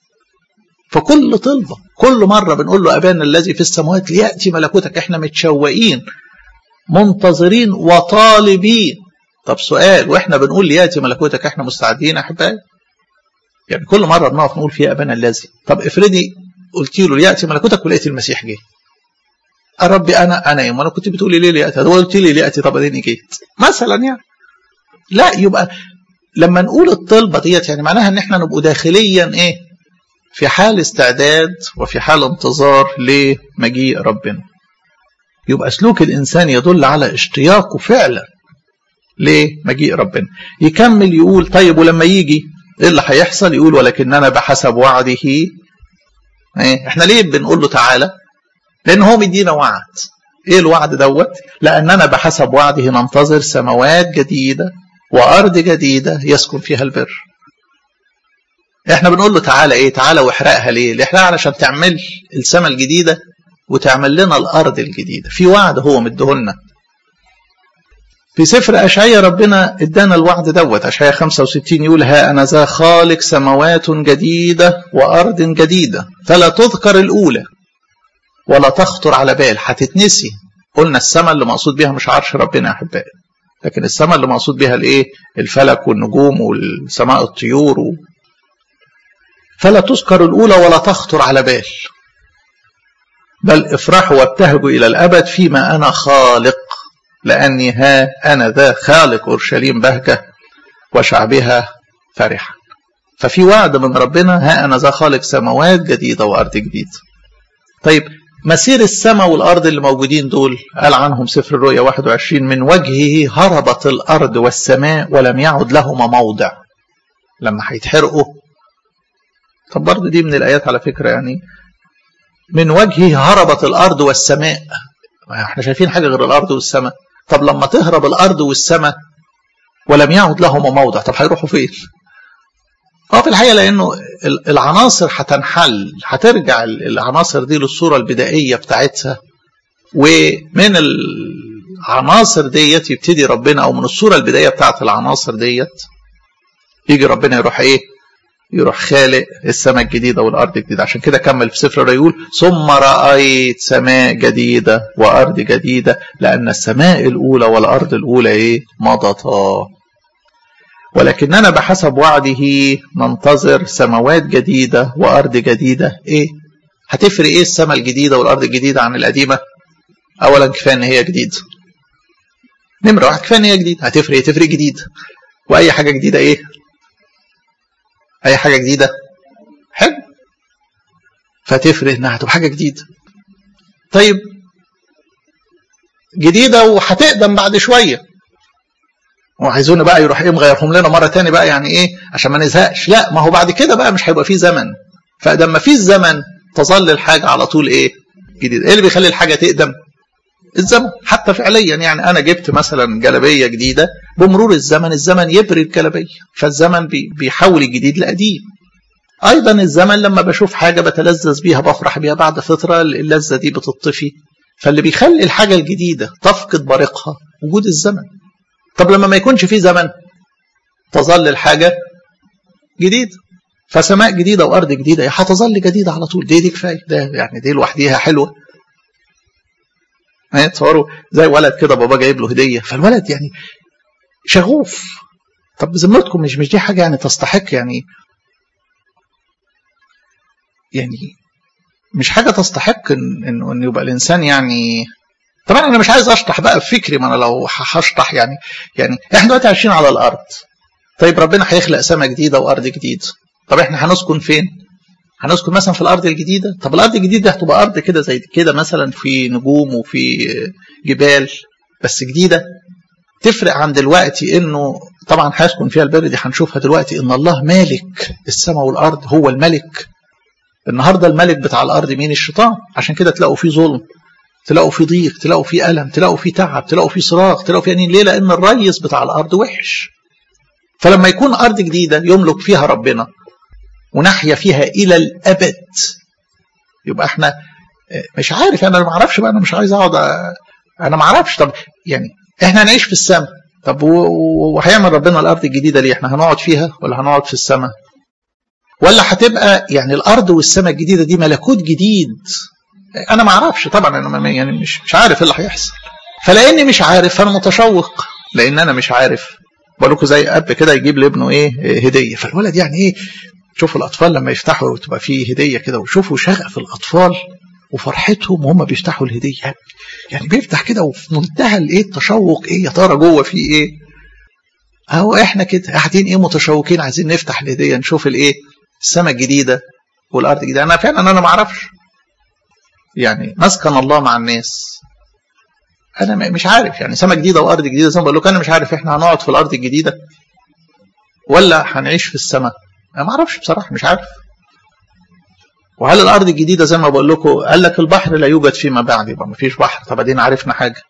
فكل طلبه كل مره بنقول له ابانا الذي في السماوات لياتي ملكوتك، احنا متشوقين منتظرين وطالبين. طب سؤال، واحنا بنقول لياتي ملكوتك احنا مستعدين يا احبائي؟ يعني كل مره بنقف نقول فيها ابانا الذي. طب افرضي قلت له لياتي ملكوتك ولقيت المسيح جه، يا ربي انا يوم انا كنت بتقولي ليه لياتي؟ هو قلت لي لياتي، طب اديني جيت مثلا يعني. لا، يبقى لما نقول الطلبه ديت يعني معناها ان احنا نبقى داخليا ايه؟ في حال استعداد وفي حال انتظار لمجيء ربنا. يبقى سلوك الإنسان يدل على اشتياقه فعلا لمجيء ربنا. يكمل يقول طيب ولما يجي ايه اللي هيحصل؟ يقول ولكننا بحسب وعده. احنا ليه بنقول له تعالى؟ لان هو مدينا وعد. ايه الوعد دوت؟ لاننا بحسب وعده ننتظر سماوات جديدة وارض جديدة يسكن فيها البر. احنا بنقول له تعالى ايه؟ تعالى واحرقها ليه؟ الاحراق علشان تعمل السماء الجديدة وتعمل لنا الارض الجديدة. في وعد هو مديهولنا في سفر اشعياء. ربنا ادانا الوعد دوت. اشعياء 65 يقول ها انا ذا خالق سماوات جديدة وارض جديدة فلا تذكر الاولى ولا تخطر على بال. هتتنسي. قلنا السماء اللي مقصود بها مش عرش ربنا يا احبائي، لكن السماء اللي مقصود بها الايه؟ الفلك والنجوم والسماء الطيور فلا تذكر الأولى ولا تخطر على بال، بل افرحوا وابتهجوا إلى الأبد فيما أنا خالق، لأني ها أنا ذا خالق أورشليم بهجة وشعبها فرحا. ففي وعد من ربنا ها أنا ذا خالق سماوات جديدة وأرض جديدة. طيب مسير السماء والأرض اللي موجودين دول قال عنهم سفر الرؤيا 21 من وجهه هربت الأرض والسماء ولم يعد لهما موضع. لما هيتحرقوا. طب برضه دي من الآيات على فكرة يعني من وجهه هربت الأرض والسماء. احنا شايفين حاجة غير الأرض والسماء. طب لما تهرب الأرض والسماء ولم يعد لهما موضع، طب هيروحوا فين؟ في الحقيقة لأنه العناصر هتنحل، هترجع العناصر دي للصورة البدائية بتاعتها، ومن العناصر ديت يبتدي ربنا، أو من الصورة البدائية بتاعت العناصر ديت يجي ربنا يروح إيه؟ يروح خالق السماء الجديدة والأرض الجديدة. عشان كده كمل في سفر يقول ثم رأيت سماء جديدة وأرض جديدة لأن السماء الأولى والأرض الأولى إيه؟ مضتا. ولكننا بحسب وعده ننتظر سماوات جديدة وأرض جديدة إيه؟ هتفرق ايه السماء الجديدة والارض الجديدة عن القديمة؟ اولا كفاية ان هي جديدة. نمرة واحد كفاية ان هي جديدة. هتفرق ايه؟ تفرق جديد. واي حاجة جديدة ايه؟ اي حاجة جديدة حلو، فتفرق انها هتبقى حاجة جديدة. طيب جديدة وهتقدم بعد شوية، وعايزونا بقى يروح ايه مغيرهم لنا مرة تاني بقى، يعني ايه عشان ما نزهقش. لا، ما هو بعد كده بقى مش هيبقى فيه زمن، فلما فيه الزمن تظل الحاجة على طول ايه؟ جديدة. ايه اللي بيخلي الحاجة تقدم؟ الزمن. حتى فعليا يعني انا جبت مثلا جلابية جديدة، بمرور الزمن يبري الجلابية، فالزمن بيحول الجديد لقديم. ايضا الزمن لما بشوف حاجة بتلذذ بيها بفرح بيها، بعد فترة اللذة دي بتطفي. فاللي بيخلي الحاجة الجديدة تفقد بريقها وجود الزمن. طب لما ما يكونش فيه زمن تظل الحاجة جديدة. فسماء جديدة وأرض جديدة هتظل جديدة على طول. دي كفاية، ده يعني دي لوحديها حلوة. تصوروا زي ولد كده بابا جايب له هدية، فالولد يعني شغوف. طب بذمتكم مش دي حاجة يعني تستحق، يعني مش حاجة تستحق إن يبقى الإنسان يعني. طبعا أنا مش عايز أشطح بقى بفكري، ما أنا لو هشطح يعني إحنا دلوقتي عايشين على الأرض. طيب ربنا هيخلق سماء جديدة وأرض جديدة. طب إحنا هنسكن فين؟ هنسكن مثلا في الأرض الجديدة. طب الأرض الجديدة هتبقى أرض كده زي كده مثلا، في نجوم وفي جبال بس جديدة. تفرق عن دلوقتي إنه طبعا هيسكن فيها البر، دي هنشوفها دلوقتي، إن الله مالك السماء والأرض، هو الملك. النهاردة الملك بتاع الأرض مين؟ الشيطان. عشان كده تلاقوا فيه ظلم، تلاقوا فيه ضيق، تلاقوا فيه ألم، تلاقوا فيه تعب، تلاقوا فيه صراخ، تلاقوا فيه أنين. ليه؟ لأن الرئيس بتاع الأرض وحش. فلما يكون أرض جديدة يملك فيها ربنا ونحيا فيها إلى الأبد، يبقى احنا مش عارف، أنا ما أعرفش بقى، أنا مش عايز أقعد أنا ما أعرفش. طب يعني احنا هنعيش في السماء، طب وهيعمل ربنا الأرض الجديدة ليه؟ احنا هنقعد فيها ولا هنقعد في السماء؟ ولا هتبقى يعني الأرض والسماء الجديدة دي ملكوت جديد؟ أنا ما أعرفش طبعا، أنا يعني مش عارف اللي هيحصل. فلأني مش عارف فأنا متشوق، لأن أنا مش عارف. بقول لكم زي أب كده يجيب لابنه إيه هدية، فالولد يعني إيه، شوفوا الأطفال لما يفتحوا وتبقى فيه هدية كده، وشوفوا شغف الأطفال وفرحتهم وهم بيفتحوا الهدية، يعني بيفتح كده وفي منتهى الإيه التشوق، إيه يا ترى جوه فيه إيه. أهو إحنا كده قاعدين إيه متشوقين، عايزين نفتح الهدية نشوف الإيه، السماء الجديدة والأرض الجديدة. أنا فعلا أنا ما أعرفش يعني مسكن الله مع الناس، أنا مش عارف يعني سماء جديدة وأرض جديدة. زي ما بقول لك أنا مش عارف إحنا هنقعد في الأرض الجديدة ولا هنعيش في السماء. أنا ما أعرفش بصراحة، مش عارف. وهل الأرض الجديدة زي ما بقول لكم قال لك البحر لا يوجد فيما بعد، يبقى ما فيش بحر. طب ادينا عرفنا حاجة،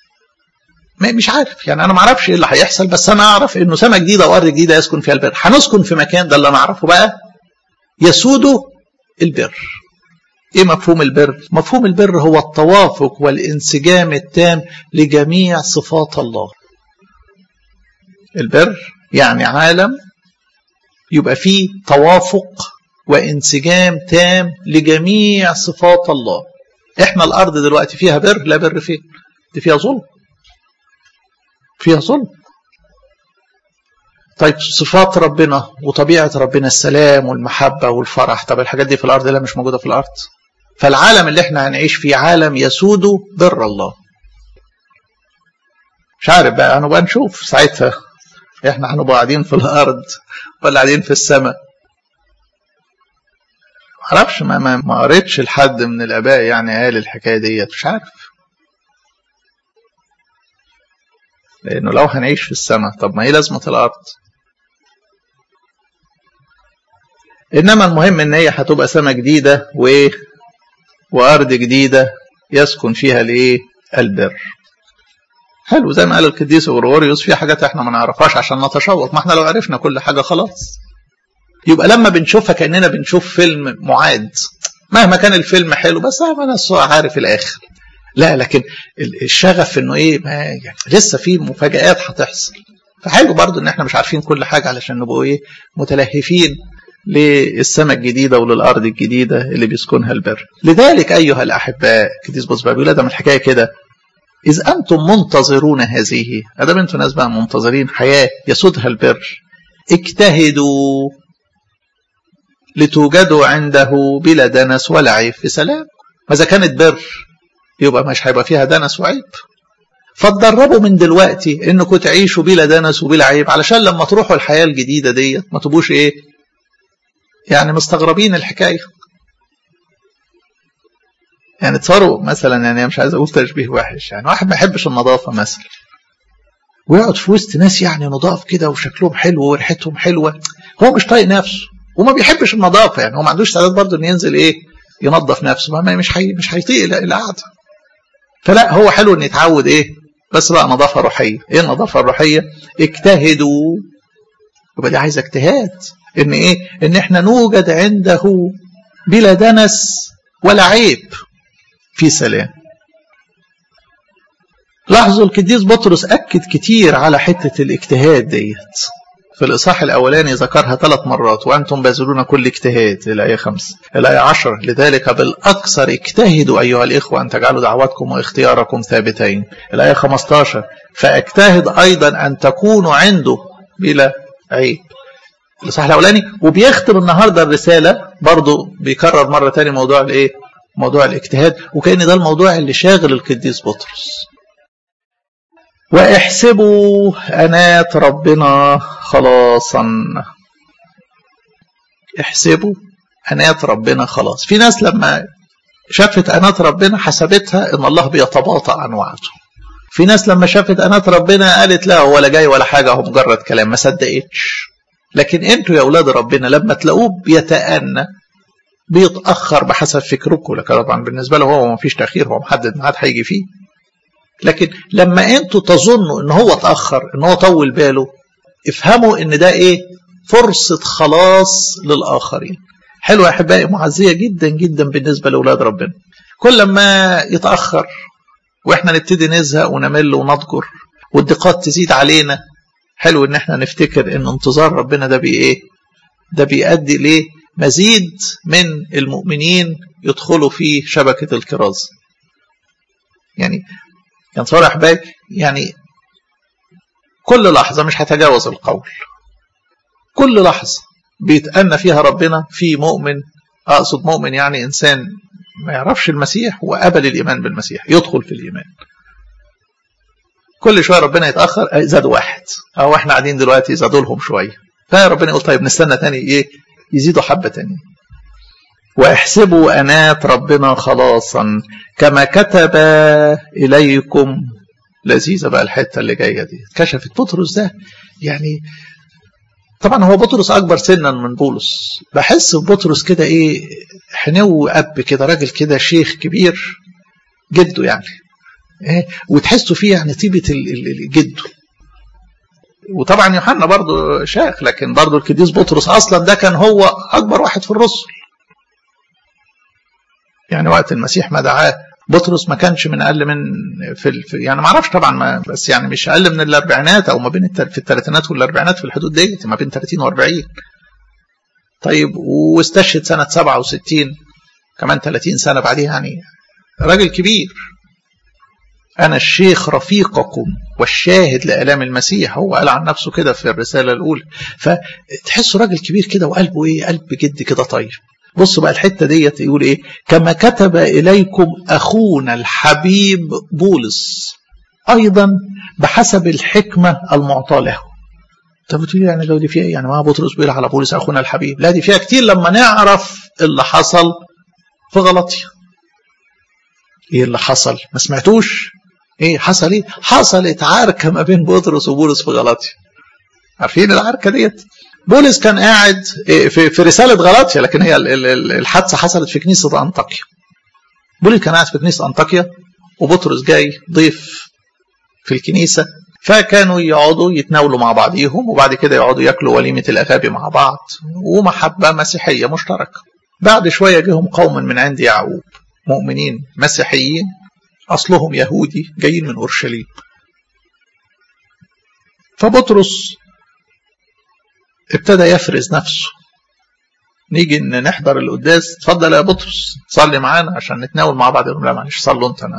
مش عارف يعني أنا ما أعرفش إيه اللي هيحصل، بس أنا أعرف إنه سماء جديدة وأرض جديدة يسكن فيها البر. هنسكن في مكان، ده اللي أنا أعرفه بقى، يسود البر. إيه مفهوم البر؟ مفهوم البر هو التوافق والانسجام التام لجميع صفات الله. البر يعني عالم يبقى فيه توافق وانسجام تام لجميع صفات الله. احنا الارض دلوقتي فيها بر؟ لا بر. فين؟ دي فيها ظلم، فيها ظلم. طيب صفات ربنا وطبيعة ربنا السلام والمحبة والفرح، طب الحاجات دي في الارض؟ لا مش موجودة في الارض. فالعالم اللي احنا هنعيش فيه عالم يسود بر الله. مش عارف بقى، هنبقى نشوف ساعتها احنا هنبقى قاعدين في الارض ولا قاعدين في السماء. معرفش، ما قريتش لحد من الاباء يعني قال الحكايه ديت، مش عارف. لانه لو هنعيش في السماء طب ما هي لازمه الارض. انما المهم ان هي هتبقى سماء جديده وايه وارض جديده يسكن فيها الايه البر. حلو، زي ما قال القديس غرغوريوس، في حاجات احنا ما نعرفهاش عشان نتشوق. ما احنا لو عرفنا كل حاجه خلاص، يبقى لما بنشوفها كاننا بنشوف فيلم معاد، مهما كان الفيلم حلو بس انا عارف الاخر. لا، لكن الشغف انه ايه، ما يعني لسه في مفاجآت هتحصل. فحلو برضو ان احنا مش عارفين كل حاجه علشان نبقوا ايه متلهفين للسماء الجديده وللارض الجديده اللي بيسكنها البر. لذلك ايها الاحباء، القديس بطرس بيقول ده من الحكايه كده، إذ أنتم منتظرون هذه، أدام أنتم ناس بقى منتظرين حياة يسودها البر، اجتهدوا لتوجدوا عنده بلا دنس ولا عيب في سلام. ماذا كانت بر يبقى مش هيبقى فيها دنس وعيب. فتدربوا من دلوقتي انكم تعيشوا بلا دنس وبلا عيب، علشان لما تروحوا الحياة الجديدة ديت ما تبقوش ايه يعني مستغربين الحكاية. يعني تصاروا مثلا، يعني مش عايز اقول تشبيه وحش، يعني واحد ما يحبش النظافة مثلا ويقعد في وسط ناس يعني نضاف كده وشكلهم حلو وريحتهم حلوة، هو مش طايق نفسه وما بيحبش النظافة، يعني هو ما عندوش استعداد برضه انه ينزل ايه ينظف نفسه، مش هيطيق القعدة. فلا هو حلو ان يتعود ايه بس بقى نظافة روحية. ايه النظافة الروحية؟ اجتهدوا. يبقى دي عايزة اجتهاد، ان ايه ان احنا نوجد عنده بلا دنس ولا عيب في سلام. لاحظوا القديس بطرس أكد كتير على حتة الاجتهاد ديت. في الإصحاح الأولاني ذكرها 3 مرات، وأنتم باذلون كل اجتهاد، الآية 5. الآية 10 لذلك بالأكثر اجتهدوا أيها الإخوة أن تجعلوا دعواتكم واختياركم ثابتين. الآية 15 فاجتهد أيضا أن تكونوا عنده بلا عيب. الإصحاح الأولاني. وبيختم النهاردة الرسالة برضو بيكرر مرة تاني موضوع الإيه؟ موضوع الاجتهاد، وكأن ده الموضوع اللي شاغل القديس بطرس. واحسبوا أنات ربنا خلاصا. احسبوا أنات ربنا خلاص. في ناس لما شافت أنات ربنا حسبتها إن الله بيتباطأ عن وعده. في ناس لما شافت أنات ربنا قالت لا هو ولا جاي ولا حاجة، هو مجرد كلام، ما صدقتش. لكن انتوا يا أولاد ربنا لما تلاقوه بيتأنى بيتأخر بحسب فكركم، لكن طبعا بالنسبة له هو ما فيش تأخير، هو محدد ميعاد هيجي فيه. لكن لما انتوا تظنوا ان هو اتأخر، ان هو طول باله، افهموا ان ده ايه؟ فرصة خلاص للآخرين. حلوة يا أحبائي، معزية جدا جدا بالنسبة لأولاد ربنا. كل ما يتأخر واحنا نبتدي نزهق ونمل ونضجر والضيقات تزيد علينا، حلو ان احنا نفتكر ان انتظار ربنا ده ايه؟ ده بيؤدي ليه؟ مزيد من المؤمنين يدخلوا في شبكة الكراز. يعني صار يا أحبائي، يعني كل لحظة مش هتجاوز القول، كل لحظة بيتأنى فيها ربنا في مؤمن، أقصد مؤمن يعني إنسان ما يعرفش المسيح وقبل الإيمان بالمسيح يدخل في الإيمان. كل شوية ربنا يتأخر زاد واحد، أو إحنا قاعدين دلوقتي زادوا لهم شوية، فربنا يقول طيب نستنى تاني إيه يزيدوا حبة تاني. واحسبوا أنات ربنا خلاصا كما كتب إليكم. لذيذة بقى الحتة اللي جاية دي، كشفت بطرس ده. يعني طبعا هو بطرس أكبر سنا من بولس، بحس ببطرس كده إيه حنو أب كده، راجل كده شيخ كبير جده يعني إيه، وتحسوا فيه يعني طيبة جده. وطبعا يوحنا برضو شيخ، لكن برضو القديس بطرس أصلا ده كان هو أكبر واحد في الرسل. يعني وقت المسيح ما دعاه بطرس ما كانش من أقل من يعني ما اعرفش طبعا، بس يعني مش أقل من الأربعينات أو ما بين في الثلاثينات والأربعينات، في الحدود ديت ما بين 30 و40. طيب واستشهد سنة 67 كمان 30 سنة بعدها، يعني راجل كبير. أنا الشيخ رفيقكم والشاهد لآلام المسيح، هو قال عن نفسه كده في الرسالة الأولى. فتحسوا راجل كبير كده وقلبه إيه؟ قلب جد كده طيب. بصوا بقى الحتة ديت يقول إيه؟ كما كتب إليكم أخونا الحبيب بولس أيضا بحسب الحكمة المعطاة له. طب بتقول يعني لو دي فيها إيه؟ يعني ما بطرس بيقول على بولس أخونا الحبيب؟ لا، دي فيها كتير لما نعرف اللي حصل في غلطية. إيه اللي حصل؟ ما سمعتوش؟ إيه حصل؟ إيه؟ حصلت عركة ما بين بطرس وبولس في غلطية. عارفين العركة ديت؟ بولس كان قاعد في رسالة غلاطيا، لكن هي الحادثة حصلت في كنيسة أنطاكيا. بولس كان قاعد في كنيسة أنطاكيا وبطرس جاي ضيف في الكنيسة، فكانوا يقعدوا يتناولوا مع بعضيهم، وبعد كده يقعدوا ياكلوا وليمة الأغابي مع بعض، ومحبة مسيحية مشتركة. بعد شوية جهم قوم من عند يعقوب، مؤمنين مسيحيين أصلهم يهودي جايين من أورشليم. فبطرس ابتدى يفرز نفسه، نيجي نحضر القداس، اتفضل يا بطرس صلي معانا عشان نتناول مع بعض. يقول لا معلش صلوا انت،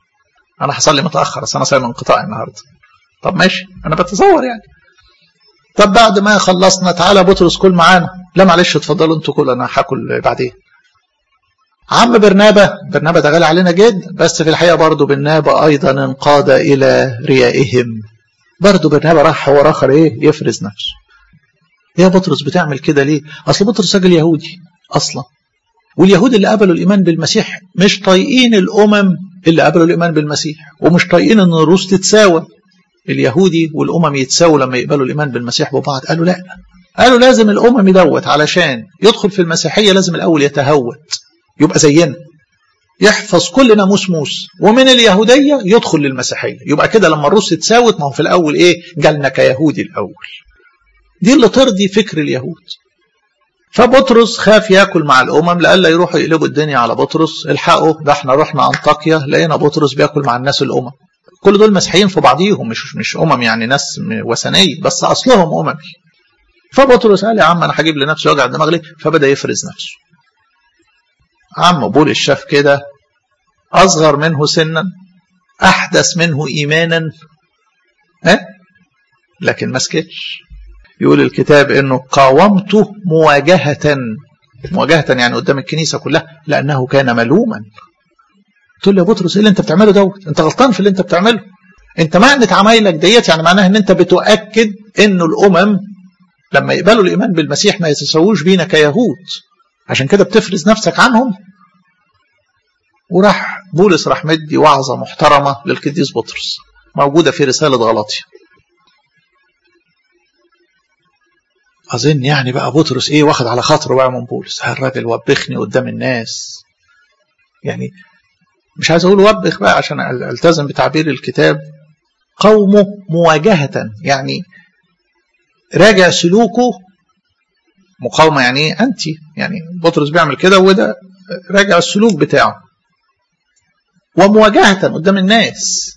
انا هصلي متاخر، اصل انا صايم انقطاع النهارده. طب ماشي، انا بتصور يعني. طب بعد ما خلصنا تعالى بطرس كل معانا. لا معلش اتفضلوا انتوا كل، انا هاكل بعدين. عم برنابا ده غالي علينا جدا، بس في الحقيقه برضه برنابا ايضا انقاد الى ريائهم. برضه برنابا راح هو اخر ايه يفرز نفسه. يا بطرس بتعمل كده ليه؟ اصل بطرس راجل يهودي اصلا، واليهود اللي قبلوا الايمان بالمسيح مش طايقين الامم اللي قبلوا الايمان بالمسيح، ومش طايقين ان الروس تتساوى، اليهودي والامم يتساووا لما يقبلوا الايمان بالمسيح ببعض. قالوا لا، قالوا لازم الامم دوت علشان يدخل في المسيحيه لازم الاول يتهود يبقى زينا، يحفظ كل ناموس موسى، ومن اليهوديه يدخل للمسيحيه، يبقى كده لما الروس تتساوت ما هو في الاول ايه جالنا كيهودي الاول. دي اللي ترضي فكر اليهود. فبطرس خاف ياكل مع الامم لئلا يروحوا يقلبوا الدنيا على بطرس. الحقوا ده احنا رحنا انطاكيا لقينا بطرس بياكل مع الناس الامم. كل دول مسيحيين في بعضيهم، مش امم يعني ناس وثنيه، بس اصلهم اممي. فبطرس قال يا عم انا هجيب لنفسي وجع دماغ ليه؟ فبدا يفرز نفسه. عم بولس شاف كده، اصغر منه سنا، احدث منه ايمانا، لكن ما سكتش. يقول الكتاب انه قاومته مواجهة يعني قدام الكنيسة كلها لانه كان ملوما. تقول له يا بطرس ايه اللي انت بتعمله دوت؟ انت غلطان في اللي انت بتعمله. انت معنى عمايلك ديت يعني معناها ان انت بتؤكد انه الامم لما يقبلوا الايمان بالمسيح ما يتساووش بينا كيهود، عشان كده بتفرز نفسك عنهم. وراح بولس راح مدي وعظة محترمة للقديس بطرس موجودة في رسالة غلاطيا. أظن يعني بقى بطرس إيه واخد على خاطره بقى من بولس، الراجل وبخني قدام الناس. يعني مش عايز أقول وبخ بقى عشان ألتزم بتعبير الكتاب، قومه مواجهة، يعني راجع سلوكه. مقاومة يعني إيه؟ أنتي، يعني بطرس بيعمل كده وده راجع السلوك بتاعه. ومواجهة قدام الناس.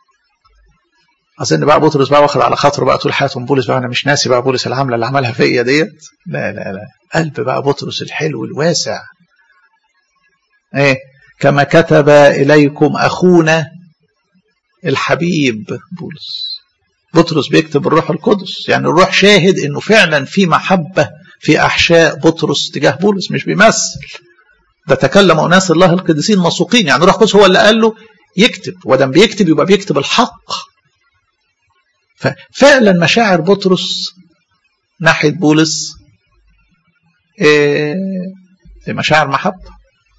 أظن بقى بطرس بقى واخد على خاطره بقى طول حياته. بولس بقى أنا مش ناسي بقى بولس العملة اللي عملها فيا ديت. لا لا لا، قلب بقى بطرس الحلو الواسع. إيه كما كتب إليكم أخونا الحبيب بولس. بطرس بيكتب الروح القدس، يعني الروح شاهد إنه فعلا في محبة في أحشاء بطرس تجاه بولس، مش بيمثل. ده تكلم أناس الله القديسين موثوقين، يعني الروح القدس هو اللي قال له يكتب، ودم بيكتب يبقى بيكتب الحق. ففعلا مشاعر بطرس ناحية بولس مشاعر محبة.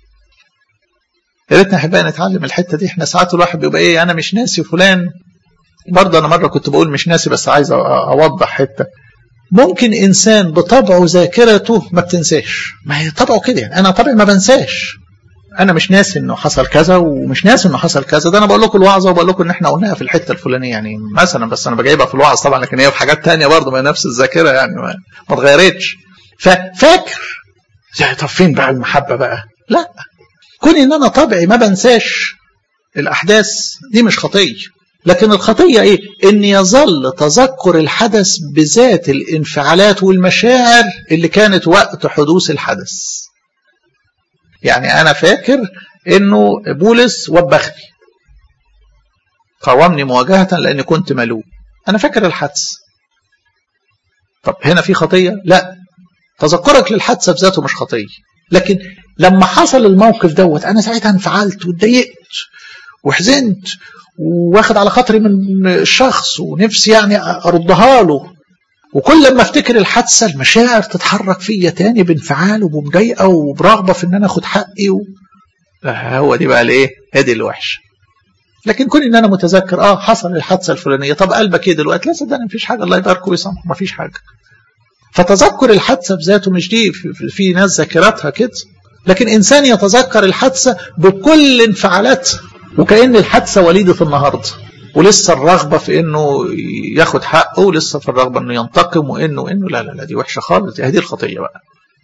يا ريتنا احبائي نتعلم الحتة دي. احنا ساعات الواحد بيبقى ايه انا مش ناسي فلان. برضه انا مرة كنت بقول مش ناسي، بس عايز اوضح حتة. ممكن انسان بطبعه ذاكرته ما بتنساش، ما هي طبعه كده، يعني انا طبعي ما بنساش. انا مش ناسي انه حصل كذا ومش ناسي انه حصل كذا. ده انا بقول لكم الوعظه وبقول لكم ان احنا قلناها في الحته الفلانيه يعني مثلا، بس انا بجايبها في الوعظ طبعا، لكن هي في حاجات تانية برضه ما نفس الذاكره يعني ما اتغيرتش. ففاكر طب فين بقى المحبه بقى؟ لا، كون ان انا طبعي ما بنساش الاحداث دي مش خطيه، لكن الخطيه ايه؟ ان يظل تذكر الحدث بذات الانفعالات والمشاعر اللي كانت وقت حدوث الحدث. يعني أنا فاكر إنه بولس وبخني قاومني مواجهة لأني كنت ملوم. أنا فاكر الحدث. طب هنا في خطية؟ لا، تذكرك للحادثة بذاته مش خطية، لكن لما حصل الموقف دوت أنا ساعتها انفعلت واتضايقت وحزنت واخد على خاطري من الشخص ونفسي يعني أردها له، وكل لما افتكر الحادثه المشاعر تتحرك فيا تاني بانفعال وبمضايقه وبرغبه في ان انا اخد حقي هو دي بقى الايه؟ هدي الوحش. لكن كون ان انا متذكر حصل الحادثه الفلانيه، طب قلبك ايه دلوقتي؟ لا صدقني مفيش حاجه، الله يباركه ويسامحه، مفيش حاجه. فتذكر الحادثه بذاته مش دي، في ناس ذاكرتها كده، لكن انسان يتذكر الحادثه بكل انفعالاتها وكأن الحادثه وليده النهارده، ولسه الرغبة في انه ياخد حقه، ولسه في الرغبة انه ينتقم وانه لا لا لا، دي وحشة خالص، دي هذه الخطية بقى.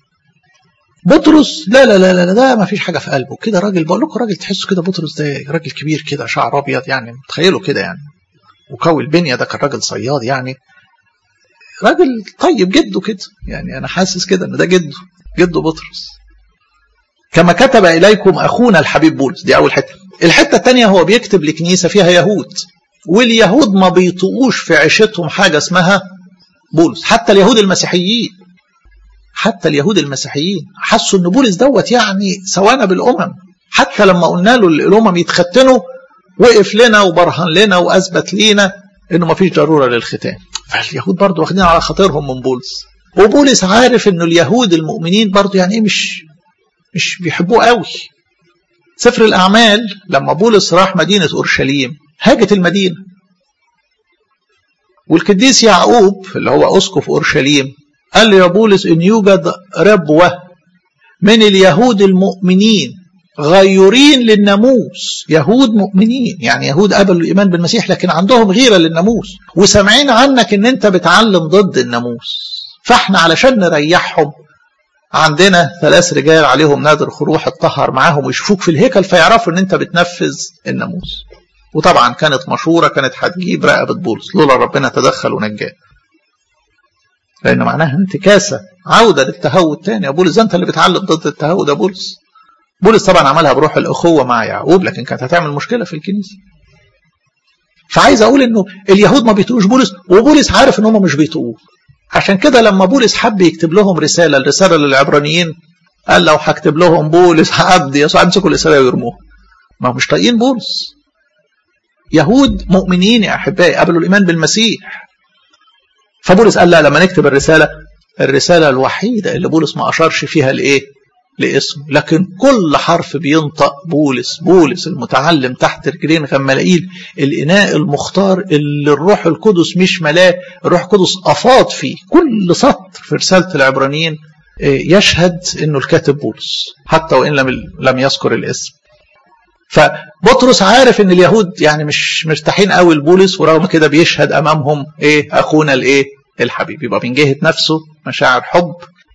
بطرس لا لا لا لا، ده ما فيش حاجة في قلبه كده. راجل بقول لكم راجل تحسوا كده بطرس ده راجل كبير كده، شعر ابيض يعني، تخيلوا كده يعني، وقوي البنية. ده كان راجل صياد يعني، راجل طيب جده كده يعني. انا حاسس كده ان ده جده بطرس. كما كتب اليكم اخونا الحبيب بولس. دي اول حتة. الحتة الثانية هو بيكتب لكنيسة فيها يهود، واليهود ما بيطقوش في عيشتهم حاجة اسمها بولس. حتى اليهود المسيحيين حسوا ان بولس دوت يعني سوانا بالامم. حتى لما قلنا له الامم يتختنوا وقف لنا وبرهن لنا واثبت لنا انه ما فيش ضروره للختان. فاليهود برضو واخدين على خاطرهم من بولس. وبولس عارف انه اليهود المؤمنين برضو يعني ايه مش بيحبوه قوي. سفر الاعمال لما بولس راح مدينه اورشليم هاجت المدينه، والقديس يعقوب اللي هو اسقف اورشليم قال له يا بولس ان يوجد ربوه من اليهود المؤمنين غيورين للناموس، يهود مؤمنين يعني يهود قبلوا الايمان بالمسيح لكن عندهم غيره للناموس، وسامعين عنك ان انت بتعلم ضد الناموس، فاحنا علشان نريحهم عندنا 3 رجال عليهم نادر خروح اتطهر معاهم ويشوفوك في الهيكل فيعرفوا ان انت بتنفذ الناموس. وطبعا كانت مشوره كانت هتجيب رقبه بولس لولا ربنا تدخل ونجاه، لان معناها انتكاسه عوده للتهود تاني. يا بولس انت اللي بتعلم ضد التهود يا بولس. بولس طبعا عملها بروح الاخوه مع يعقوب لكن كانت هتعمل مشكله في الكنيسه. فعايز اقول انه اليهود ما بيطيقوش بولس وبولس عارف ان هم مش بيطيقوه. عشان كده لما بولس حب يكتب لهم الرساله للعبرانيين قال لو هكتب لهم بولس عبد يسوع يمسكوا الرساله ويرموها. ما مش طايقين بولس. يهود مؤمنين يا احبائي قبلوا الايمان بالمسيح. فبولس قال لا لما نكتب الرساله الوحيده اللي بولس ما اشارش فيها لاسمه، لكن كل حرف بينطق بولس المتعلم تحت رجلين غمالائيل، الإناء المختار اللي الروح القدس مش ملاه، الروح القدس أفاض فيه. كل سطر في رسالة العبرانيين يشهد انه الكاتب بولس حتى وإن لم يذكر الاسم. فبطرس عارف ان اليهود يعني مش مرتاحين قوي لبولس، ورغم كده بيشهد امامهم اخونا الحبيب. يبقى من جهة نفسه مشاعر حب،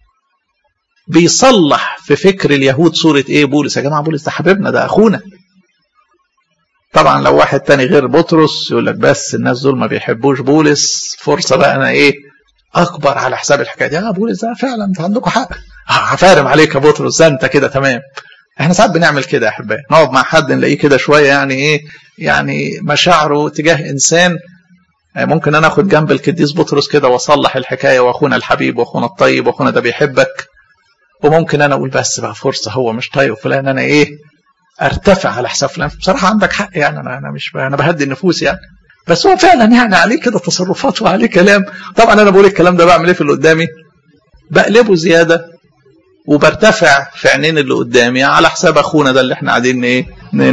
بيصلح في فكر اليهود صورة بولس. يا جماعة بولس ده حبيبنا، ده أخونا. طبعا لو واحد تاني غير بطرس يقول لك بس الناس دول ما بيحبوش بولس، فرصة بقى أنا أكبر على حساب الحكاية دي. بولس ده فعلا أنت عندكم حق، هفارم عليك يا بطرس، ده أنت كده تمام. احنا ساعات بنعمل كده يا أحبائي، نقعد مع حد نلاقيه كده شوية يعني مشاعره تجاه إنسان. ممكن أنا أخد جنب القديس بطرس كده وأصلح الحكاية، وأخونا الحبيب وأخونا الطيب وأخونا ده بيحبك. وممكن انا اقول بس بقى فرصه هو مش طايق فلان، انا ارتفع على حساب فلان. بصراحه عندك حق يعني، انا بهدي النفوس يعني، بس هو فعلا يعني عليه كده تصرفات وعليه كلام. طبعا انا بقول الكلام ده بعمل ايه في اللي قدامي؟ بقلبه زياده وبرتفع في عينين اللي قدامي على حساب اخونا ده اللي احنا قاعدين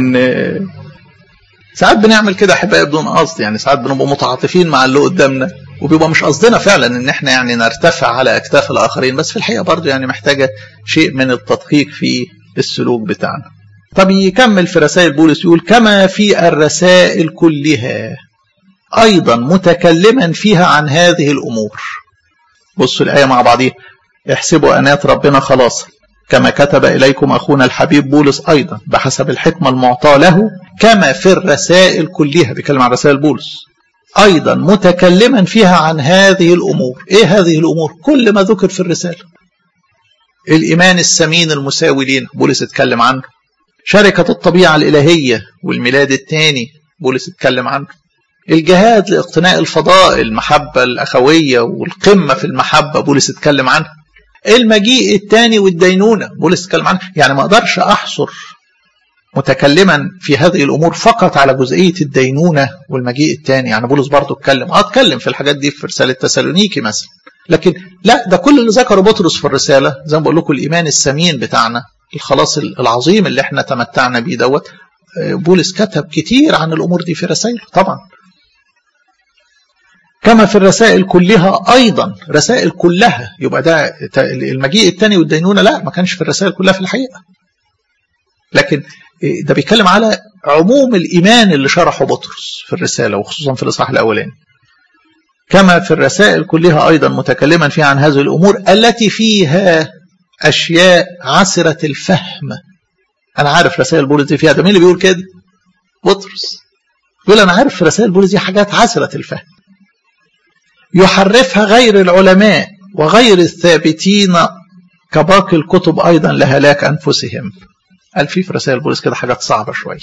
ساعات بنعمل كده احبائي بدون قصد، يعني ساعات بنبقى متعاطفين مع اللي قدامنا وبيبقى مش قصدنا فعلا ان احنا يعني نرتفع على اكتاف الاخرين، بس في الحقيقه برضو يعني محتاجه شيء من التدقيق في السلوك بتاعنا. طب يكمل في رسائل بولس يقول كما في الرسائل كلها ايضا متكلما فيها عن هذه الامور. بصوا الايه مع بعضيها، احسبوا انات ربنا خلاصا كما كتب اليكم اخونا الحبيب بولس ايضا بحسب الحكمه المعطاه له كما في الرسائل كلها. بيتكلم عن رسائل بولس أيضا متكلما فيها عن هذه الأمور. هذه الأمور؟ كل ما ذكر في الرسالة. الإيمان السمين المساوي لنا بولس اتكلم عنه. شركة الطبيعة الإلهية والميلاد الثاني بولس اتكلم عنه. الجهاد لاقتناء الفضائل، المحبة الأخوية والقمة في المحبة بولس اتكلم عنه. المجيء الثاني والدينونة بولس اتكلم عنه. يعني ما أقدرش أحصر متكلما في هذه الأمور فقط على جزئية الدينونة والمجيء الثاني. يعني بولس برضو اتكلم في الحاجات دي في رسالة تسالونيكي مثلا، لكن لا، ده كل اللي ذكره بطرس في الرسالة زي ما بقول لكم الإيمان السمين بتاعنا، الخلاص العظيم اللي احنا تمتعنا بيه دوت. بولس كتب كتير عن الأمور دي في رسائل طبعا. كما في الرسائل كلها أيضا، رسائل كلها، يبقى ده المجيء الثاني والدينونة لا، ما كانش في الرسائل كلها في الحقيقة، لكن ده بيتكلم على عموم الإيمان اللي شرحه بطرس في الرسالة وخصوصا في الإصحاح الأولاني. كما في الرسائل كلها أيضا متكلما فيها عن هذه الأمور التي فيها أشياء عسرة الفهم. أنا عارف رسائل بولس دي فيها، ده مين اللي بيقول كده؟ بطرس يقول أنا عارف في رسائل بولس دي حاجات عسرة الفهم يحرفها غير العلماء وغير الثابتين كباقي الكتب أيضا لهلاك أنفسهم. قال في رسائل بولس كده حاجات صعبة شوية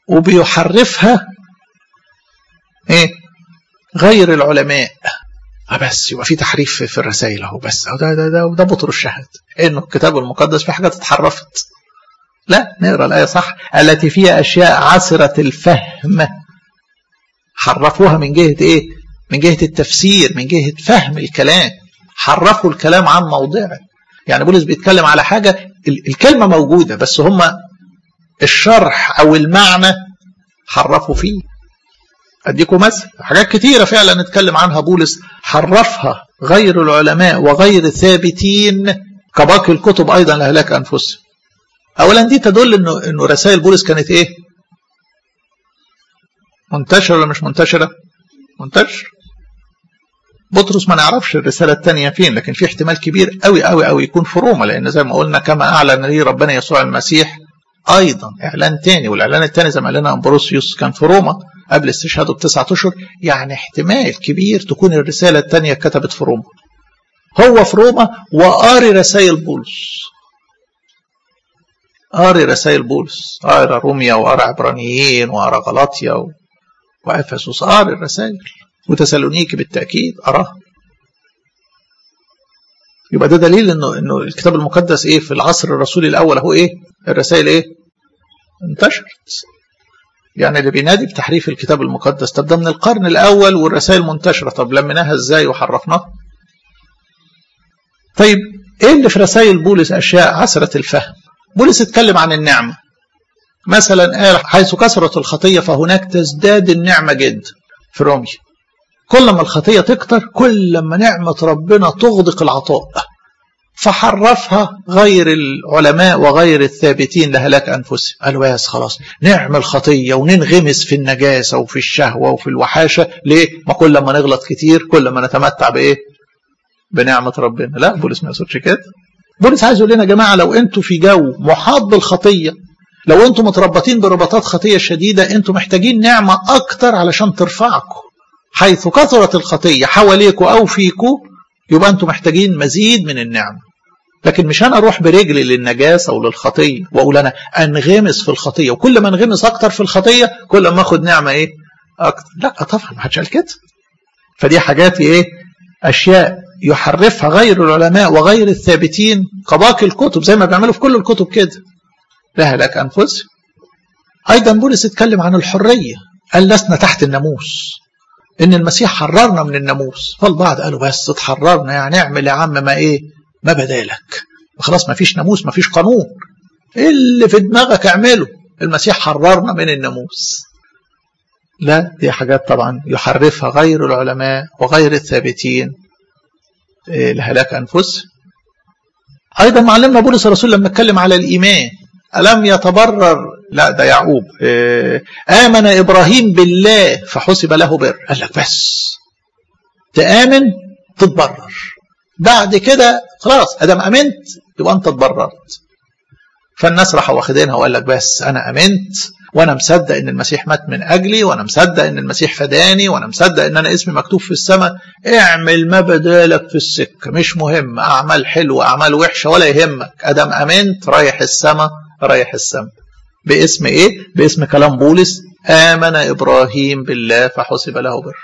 وبيحرفها غير العلماء. بس يبقى في تحريف في الرسائل اهو، بس ده بطرس شهد انه الكتاب المقدس في حاجات اتحرفت. لا، نقرا الايه صح. التي فيها اشياء عسره الفهم. حرفوها من جهه ايه؟ من جهه التفسير، من جهه فهم الكلام. حرفوا الكلام عن موضعه. يعني بولس بيتكلم على حاجه الكلمه موجوده، بس هم الشرح او المعنى حرفوا فيه. اديكم مثل حاجات كتيره فعلا نتكلم عنها بولس حرفها غير العلماء وغير الثابتين كباقي الكتب ايضا لهلاك انفسهم. اولا دي تدل انه رسائل بولس كانت ايه؟ منتشره ولا مش منتشره؟ منتشر. بطرس ما نعرفش الرساله الثانيه فين، لكن في احتمال كبير قوي قوي قوي يكون في روما، لان زي ما قلنا كما اعلن لي ربنا يسوع المسيح ايضا اعلان ثاني، والاعلان الثاني زي ما قال لنا امبروسيوس كان في روما قبل استشهاده ب9 اشهر. يعني احتمال كبير تكون الرساله الثانيه كتبت في روما. هو في روما وقاري رسائل بولس، قاري رسائل بولس، قاري روميا وقاري عبرانيين وقاري غلاطيا وافسس، قاري الرسائل، وتسالونيكي بالتاكيد قراها. يبقى ده دليل انه الكتاب المقدس ايه في العصر الرسولي الاول هو ايه؟ الرسائل ايه؟ انتشرت. يعني اللي بينادي بتحريف الكتاب المقدس، طب ده من القرن الاول والرسائل منتشره، طب لمناها ازاي وحرفناها؟ طيب ايه اللي في رسائل بولس اشياء عسره الفهم؟ بولس اتكلم عن النعمه مثلا، قال حيث كثرت الخطيه فهناك تزداد النعمه جدا في روميا. كل ما الخطيه تكتر كل ما نعمه ربنا تغدق العطاء، فحرفها غير العلماء وغير الثابتين لهلاك أنفسهم. قالوا بس خلاص نعمل خطية وننغمس في النجاسة وفي الشهوة وفي الوحاشة. ليه؟ ما كل ما نغلط كتير كل ما نتمتع بإيه؟ بنعمة ربنا. لا، بولس ما يقصدش كده. بولس عايز يقول لنا يا جماعة لو أنتوا في جو محاط بالخطية، لو أنتوا متربطين برباطات خطية شديدة، أنتوا محتاجين نعمة أكتر علشان ترفعكم. حيث كثرت الخطية حواليكم أو فيكم يبقى أنتوا محتاجين مزيد من النعمة. لكن مش أنا أروح برجلي للنجاسة وللخطية وأقول أنا أنغمس في الخطية، وكل ما أنغمس أكتر في الخطية كل ما أخد نعمة إيه؟ أكتر. لا طبعا ما حدش قال كده. فدي حاجات إيه؟ أشياء يحرفها غير العلماء وغير الثابتين كباقي الكتب، زي ما بيعملوا في كل الكتب كده لهلاك أنفسهم. أيضا بولس اتكلم عن الحرية، قال لسنا تحت الناموس، إن المسيح حررنا من الناموس. فالبعض قالوا بس اتحررنا يعني اعمل يا عم ما إيه؟ ما بدالك، خلاص ما فيش ناموس ما فيش قانون، اللي في دماغك اعمله، المسيح حررنا من الناموس. لا، دي حاجات طبعا يحرفها غير العلماء وغير الثابتين لهلاك أنفسهم. أيضا معلمنا بولس الرسول لما اتكلم على الإيمان، ألم يتبرر، لا ده يعقوب، آمن إبراهيم بالله فحسب له بر. قال لك بس تآمن تتبرر، بعد كده خلاص ادام امنت يبقى انت اتبررت. فالناس راحوا واخدينها وقال لك بس انا امنت وانا مصدق ان المسيح مات من اجلي، وانا مصدق ان المسيح فداني، وانا مصدق ان انا اسمي مكتوب في السماء. اعمل ما بدالك في السكه، مش مهم اعمال حلوه اعمال وحشه ولا يهمك، ادام امنت رايح السماء رايح السماء. باسم ايه؟ باسم كلام بولس، امن ابراهيم بالله فحسب له بر.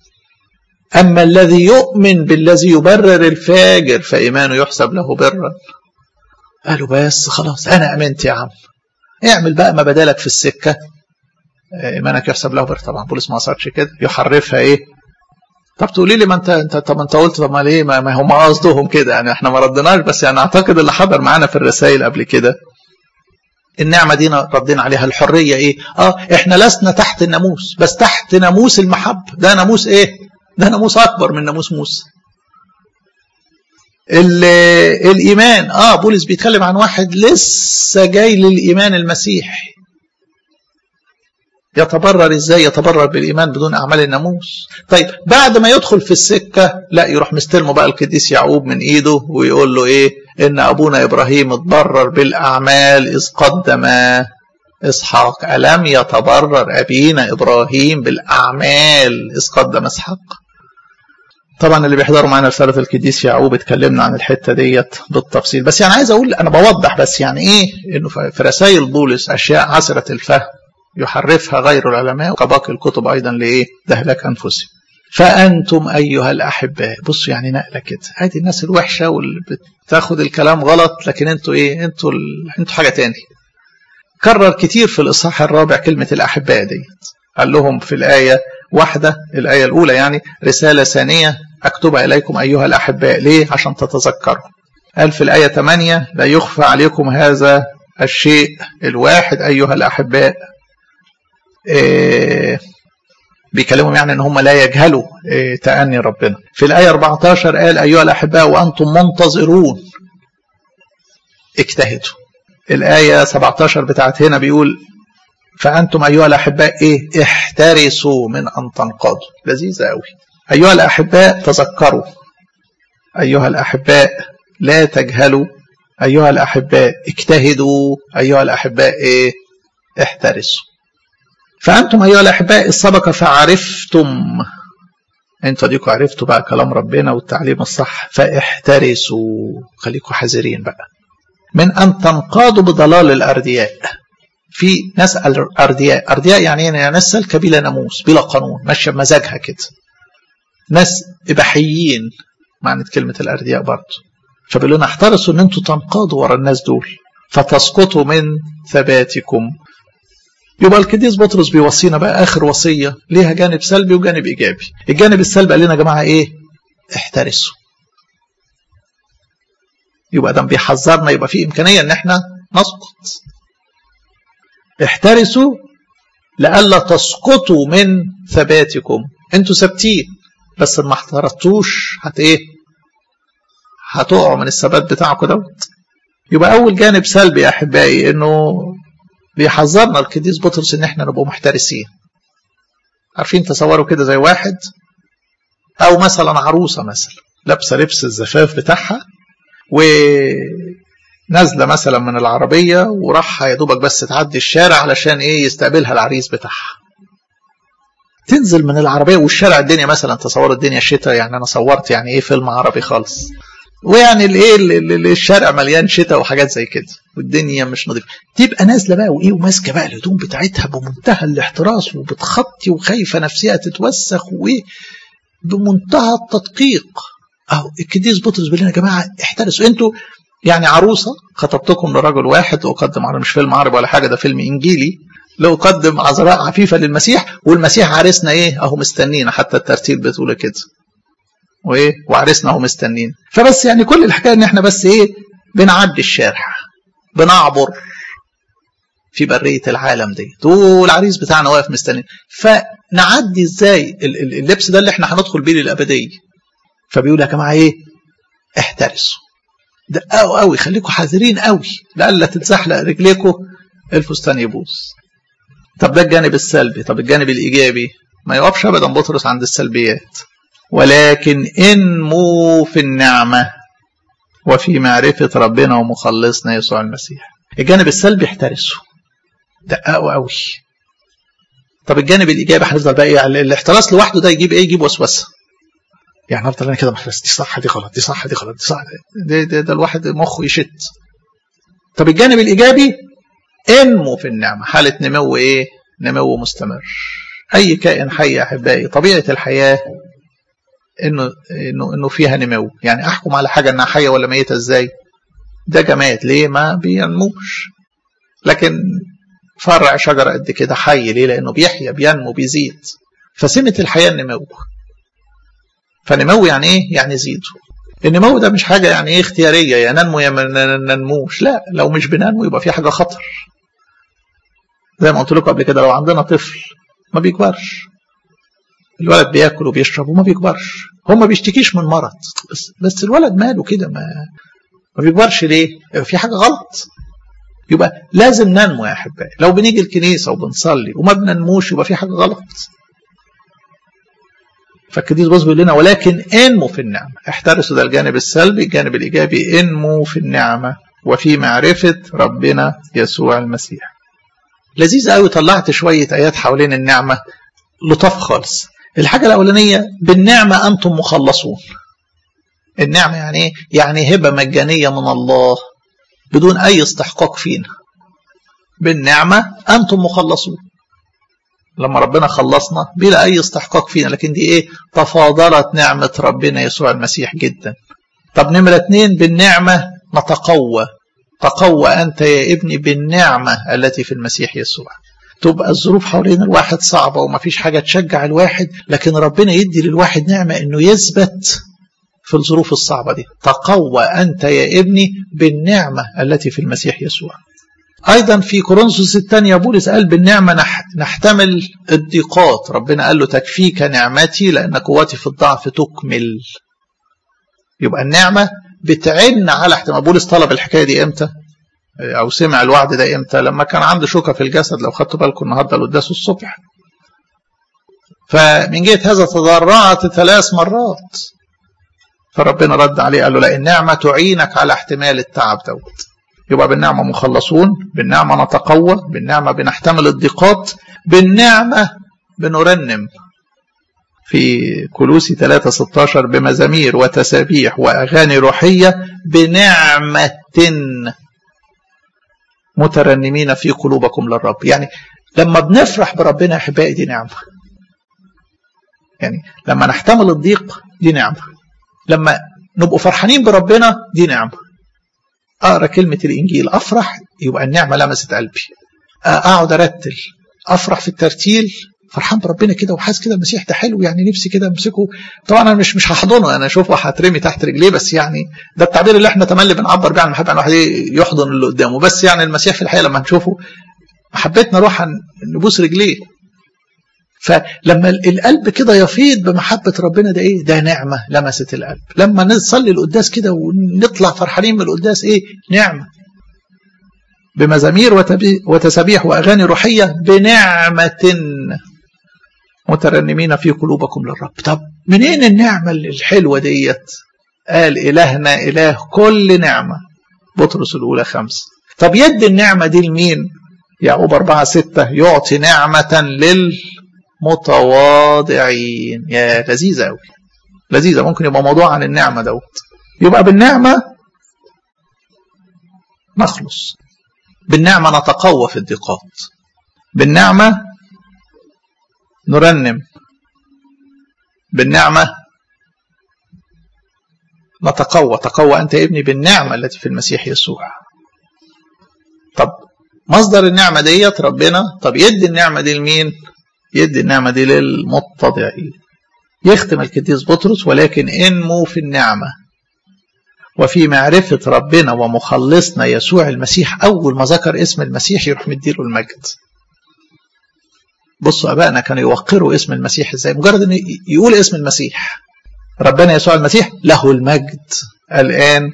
أما الذي يؤمن بالذي يبرر الفاجر فإيمانه يحسب له برا. قالوا بس خلاص أنا أمنت يا عم، اعمل بقى ما بدالك في السكة، إيمانك يحسب له بر. طبعا بولس ما صارش كده، يحرفها إيه؟ طب تقولي لي ما أنت قلت طب ما ليه ما هم قصدهم كده يعني، إحنا ما ردناش، بس يعني أعتقد اللي حضر معانا في الرسائل قبل كده النعمة دي ردينا عليها. الحرية إيه؟ إحنا لسنا تحت الناموس بس تحت ناموس المحبة. ده ناموس إيه؟ ده ناموس أكبر من ناموس موسى. الإيمان بولس بيتكلم عن واحد لسه جاي للإيمان المسيحي. يتبرر إزاي؟ يتبرر بالإيمان بدون أعمال الناموس. طيب بعد ما يدخل في السكة لا يروح مستلمه بقى القديس يعقوب من إيده ويقول له إيه؟ إن أبونا إبراهيم اتبرر بالأعمال إذ قدم إسحاق. ألم يتبرر أبينا إبراهيم بالأعمال إذ قدم إسحاق؟ طبعا اللي بيحضروا معنا رسالة القديس يعقوب اتكلمنا عن الحتة ديت بالتفصيل، بس يعني عايز أقول أنا بوضح بس يعني إيه إنه في رسائل بولس أشياء عسرة الفهم يحرفها غير العلماء وكباقي الكتب أيضا لإيه؟ لهلاك أنفسهم. فأنتم أيها الأحباء. بصوا يعني نقلة كده، هذه الناس الوحشة واللي بتاخد الكلام غلط، لكن انتوا ايه؟ انتوا حاجة تاني. كرر كتير في الإصحاح الرابع كلمة الأحباء دي. قال لهم في الآية 1، الآية الأولى يعني: رسالة ثانية أكتبها إليكم أيها الأحباء. ليه؟ عشان تتذكروا. قال في الآية 8: لا يخفى عليكم هذا الشيء الواحد أيها الأحباء. بيكلمهم يعني ان هم لا يجهلوا تأني ربنا. في الآية 14 قال: أيها الأحباء وأنتم منتظرون اجتهدوا. الآية 17 بتاعت هنا بيقول: فأنتم أيها الأحباء ايه؟ احترسوا من أن تنقضوا. لذيذة قوي. أيها الأحباء تذكروا، أيها الأحباء لا تجهلوا، أيها الأحباء اجتهدوا، أيها الأحباء ايه؟ احترسوا. فأنتم أيها الأحباء السبق فعرفتم، انتوا ديكوا عرفتوا بقى كلام ربنا والتعليم الصح، فاحترسوا، خليكوا حذرين بقى من أن تنقادوا بضلال الأردياء. في ناس أردياء، أردياء يعني ناس سالكة بلا ناموس بلا قانون، ماشية بمزاجها كده، ناس إباحيين معنى كلمة الأردياء برضه. فبيقول لنا احترسوا ان انتوا تنقادوا ورا الناس دول فتسقطوا من ثباتكم. يبقى القديس بطرس بيوصينا بقى آخر وصية ليها جانب سلبي وجانب إيجابي. الجانب السلبي قال لنا يا جماعة إيه؟ احترسوا. يبقى ده بيحذرنا، يبقى في إمكانية إن إحنا نسقط. احترسوا لألا تسقطوا من ثباتكم. أنتوا ثابتين، بس ما احترستوش هتقعوا من الثبات بتاعكم دوت. يبقى أول جانب سلبي يا أحبائي إنه بيحذرنا القديس بطرس ان احنا نبقى محترسين. عارفين تصوروا كده زي واحد او مثلا عروسه مثلا لابسه لبس الزفاف بتاعها ونازله مثلا من العربيه وراح يا دوبك بس تعدي الشارع علشان ايه؟ يستقبلها العريس بتاعها. تنزل من العربيه والشارع الدنيا مثلا، تصوروا الدنيا شتاء، يعني انا صورت يعني ايه فيلم عربي خالص، ويعني الايه الشارع مليان شتاء وحاجات زي كده والدنيا مش نظيفه. تبقى نازله بقى وايه وماسكه بقى الهدوم بتاعتها بمنتهى الاحتراس وبتخطي وخايفه نفسها تتوسخ وايه بمنتهى التدقيق. اهو القديس بطرس بيقول لنا يا جماعه احترسوا. انتوا يعني عروسه خطبتكم لرجل واحد، واقدم على مش فيلم عربي ولا حاجه، ده فيلم انجيلي، لو قدم عذراء عفيفه للمسيح، والمسيح عريسنا ايه اهو مستنينا، حتى الترتيب بتقول كده وايه وعرسنا اهو مستنين. فبس يعني كل الحكايه ان احنا بس ايه؟ بنعدي الشارع، بنعبر في بريه العالم دي، والعريس بتاعنا واقف مستنين. فنعدي ازاي اللبس ده اللي احنا هندخل بيه للابديه؟ فبيقول يا جماعه ايه؟ احترسوا، دققوا قوي، خليكم حذرين قوي لألا تتزحلق رجليكم الفستان يبوظ. طب ده الجانب السلبي. طب الجانب الايجابي؟ ما يقفش ابدا بطرس عند السلبيات، ولكن انموا في النعمة وفي معرفة ربنا ومخلصنا يسوع المسيح. الجانب السلبي احترسوا، دققوا قوي. طب الجانب الإيجابي هنفضل بقى ايه؟ الاحتراس لوحده ده يجيب ايه؟ يجيب وسوسة. يعني هفضل انا كده محترس، دي صح دي غلط، دي صح دي غلط، دي صح، ده الواحد مخه يشت. طب الجانب الإيجابي انموا في النعمة، حالة نمو ايه؟ نمو مستمر. أي كائن حي يا أحبائي طبيعة الحياة انه فيها نمو. يعني احكم على حاجه انها حيه ولا ميته ازاي؟ ده جماد، ليه؟ ما بينموش. لكن فرع شجره قد كده حي، ليه؟ لانه بيحيا بينمو بيزيد. فسمه الحياه النمو. فنمو يعني ايه؟ يعني زيدوا. النمو ده مش حاجه يعني ايه اختياريه، يا ننمو يا ما ننموش، لا، لو مش بننمو يبقى في حاجه خطر. زي ما قلت لكم قبل كده، لو عندنا طفل ما بيكبرش، الولد بياكل وبيشرب وما بيكبرش، هو ما بيشتكيش من مرض، بس الولد ماله كده ما بيكبرش، ليه؟ في حاجه غلط. يبقى لازم ننمو يا احبائي. لو بنيجي الكنيسه وبنصلي وما بننموش يبقى في حاجه غلط. فالقديس بطرس بيقول لنا ولكن انموا في النعمه. احترسوا، ده الجانب السلبي. الجانب الايجابي انموا في النعمه وفي معرفه ربنا يسوع المسيح. لذيذ قوي، طلعت شويه ايات حوالين النعمه لطف خالص. الحاجة الأولانية بالنعمة أنتم مخلصون. النعمة يعني إيه؟ يعني هبة مجانية من الله بدون أي استحقاق فينا. بالنعمة أنتم مخلصون. لما ربنا خلصنا بلا أي استحقاق فينا، لكن دي إيه؟ تفاضلت نعمة ربنا يسوع المسيح جدا. طب نمرة 2 بالنعمة نتقوى. تقوى أنت يا ابني بالنعمة التي في المسيح يسوع. تبقى الظروف حوالين الواحد صعبة وما فيش حاجة تشجع الواحد، لكن ربنا يدي للواحد نعمة إنه يثبت في الظروف الصعبة دي. تقوى أنت يا ابني بالنعمة التي في المسيح يسوع. أيضا في كورنثوس الثانية بولس قال بالنعمة نحتمل الضيقات. ربنا قال له تكفيك نعمتي لأن قوتي في الضعف تكمل. يبقى النعمة بتعين على احتمال. بولس طلب الحكاية دي امتى؟ أو سمع الوعد ده امتى؟ لما كان عنده شوكة في الجسد، لو خدتوا بالكم النهارده القداس الصبح. فمن جهة هذا تضرعت 3 مرات، فربنا رد عليه قال له لا، النعمة تعينك على احتمال التعب دوت. يبقى بالنعمة مخلصون، بالنعمة نتقوى، بالنعمة بنحتمل الضيقات، بالنعمة بنرنم. في كولوسي 3:16 بمزامير وتسابيح وأغاني روحية بنعمة مترنمين في قلوبكم للرب. يعني لما بنفرح بربنا يا أحبائي دي نعمة. يعني لما نحتمل الضيق دي نعمة. لما نبقوا فرحانين بربنا دي نعمة. أقرأ كلمة الإنجيل أفرح، يبقى النعمة لمست قلبي. أقعد أرتل أفرح في الترتيل، فرحان بربنا كده وحاسس كده المسيح ده حلو، يعني نفسي كده امسكه. طبعا انا مش هحضنه، انا اشوفه هترمي تحت رجليه، بس يعني ده التعبير اللي احنا تملي بنعبر بيه عن المحبه، ان الواحد يحضن اللي قدامه. بس يعني المسيح في الحقيقه لما نشوفه محبتنا نروح نبوس رجليه. فلما القلب كده يفيض بمحبه ربنا ده ايه؟ ده نعمه لمست القلب. لما نصلي القداس كده ونطلع فرحانين من القداس ايه؟ نعمه. بمزامير وتسابيح واغاني روحيه بنعمه مترنمين في قلوبكم للرب. طب منين النعمة الحلوة ديت؟ قال إلهنا إله كل نعمة، بطرس الأولى 5. طب يد النعمة دي لمين؟ يعقوب 4:6 يعطي نعمة للمتواضعين. يا لذيذة أوي، لذيذة. ممكن يبقى موضوع عن النعمة دوت. يبقى بالنعمة نخلص، بالنعمة نتقوى في الضيقات، بالنعمة نرنم، بالنعمة نتقوى. تقوى أنت يا ابني بالنعمة التي في المسيح يسوع. طب مصدر النعمة ديت ربنا. طب يدي النعمة دي لمين؟ يدي النعمة دي للمتضعين. يختم القديس بطرس ولكن انمو في النعمة وفي معرفة ربنا ومخلصنا يسوع المسيح. أول ما ذكر اسم المسيح يروح مديله المجد. بصوا أبائنا كانوا يوقروا اسم المسيح ازاي؟ مجرد أن يقول اسم المسيح ربنا يسوع المسيح له المجد الآن.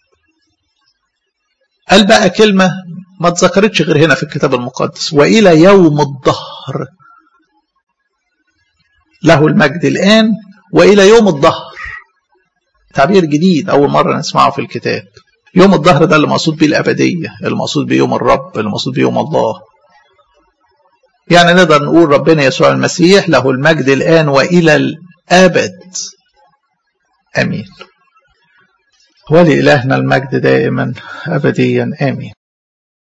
قال بقى كلمة ما اتذكرتش غير هنا في الكتاب المقدس: وإلى يوم الدهر. له المجد الآن وإلى يوم الدهر. تعبير جديد أول مرة نسمعه في الكتاب. يوم الدهر ده اللي مقصود به الأبدية، اللي مقصود به يوم الرب، اللي مقصود به يوم الله. يعني نقدر نقول ربنا يسوع المسيح له المجد الآن وإلى الأبد. آمين. ولإلهنا المجد دائما أبديا آمين.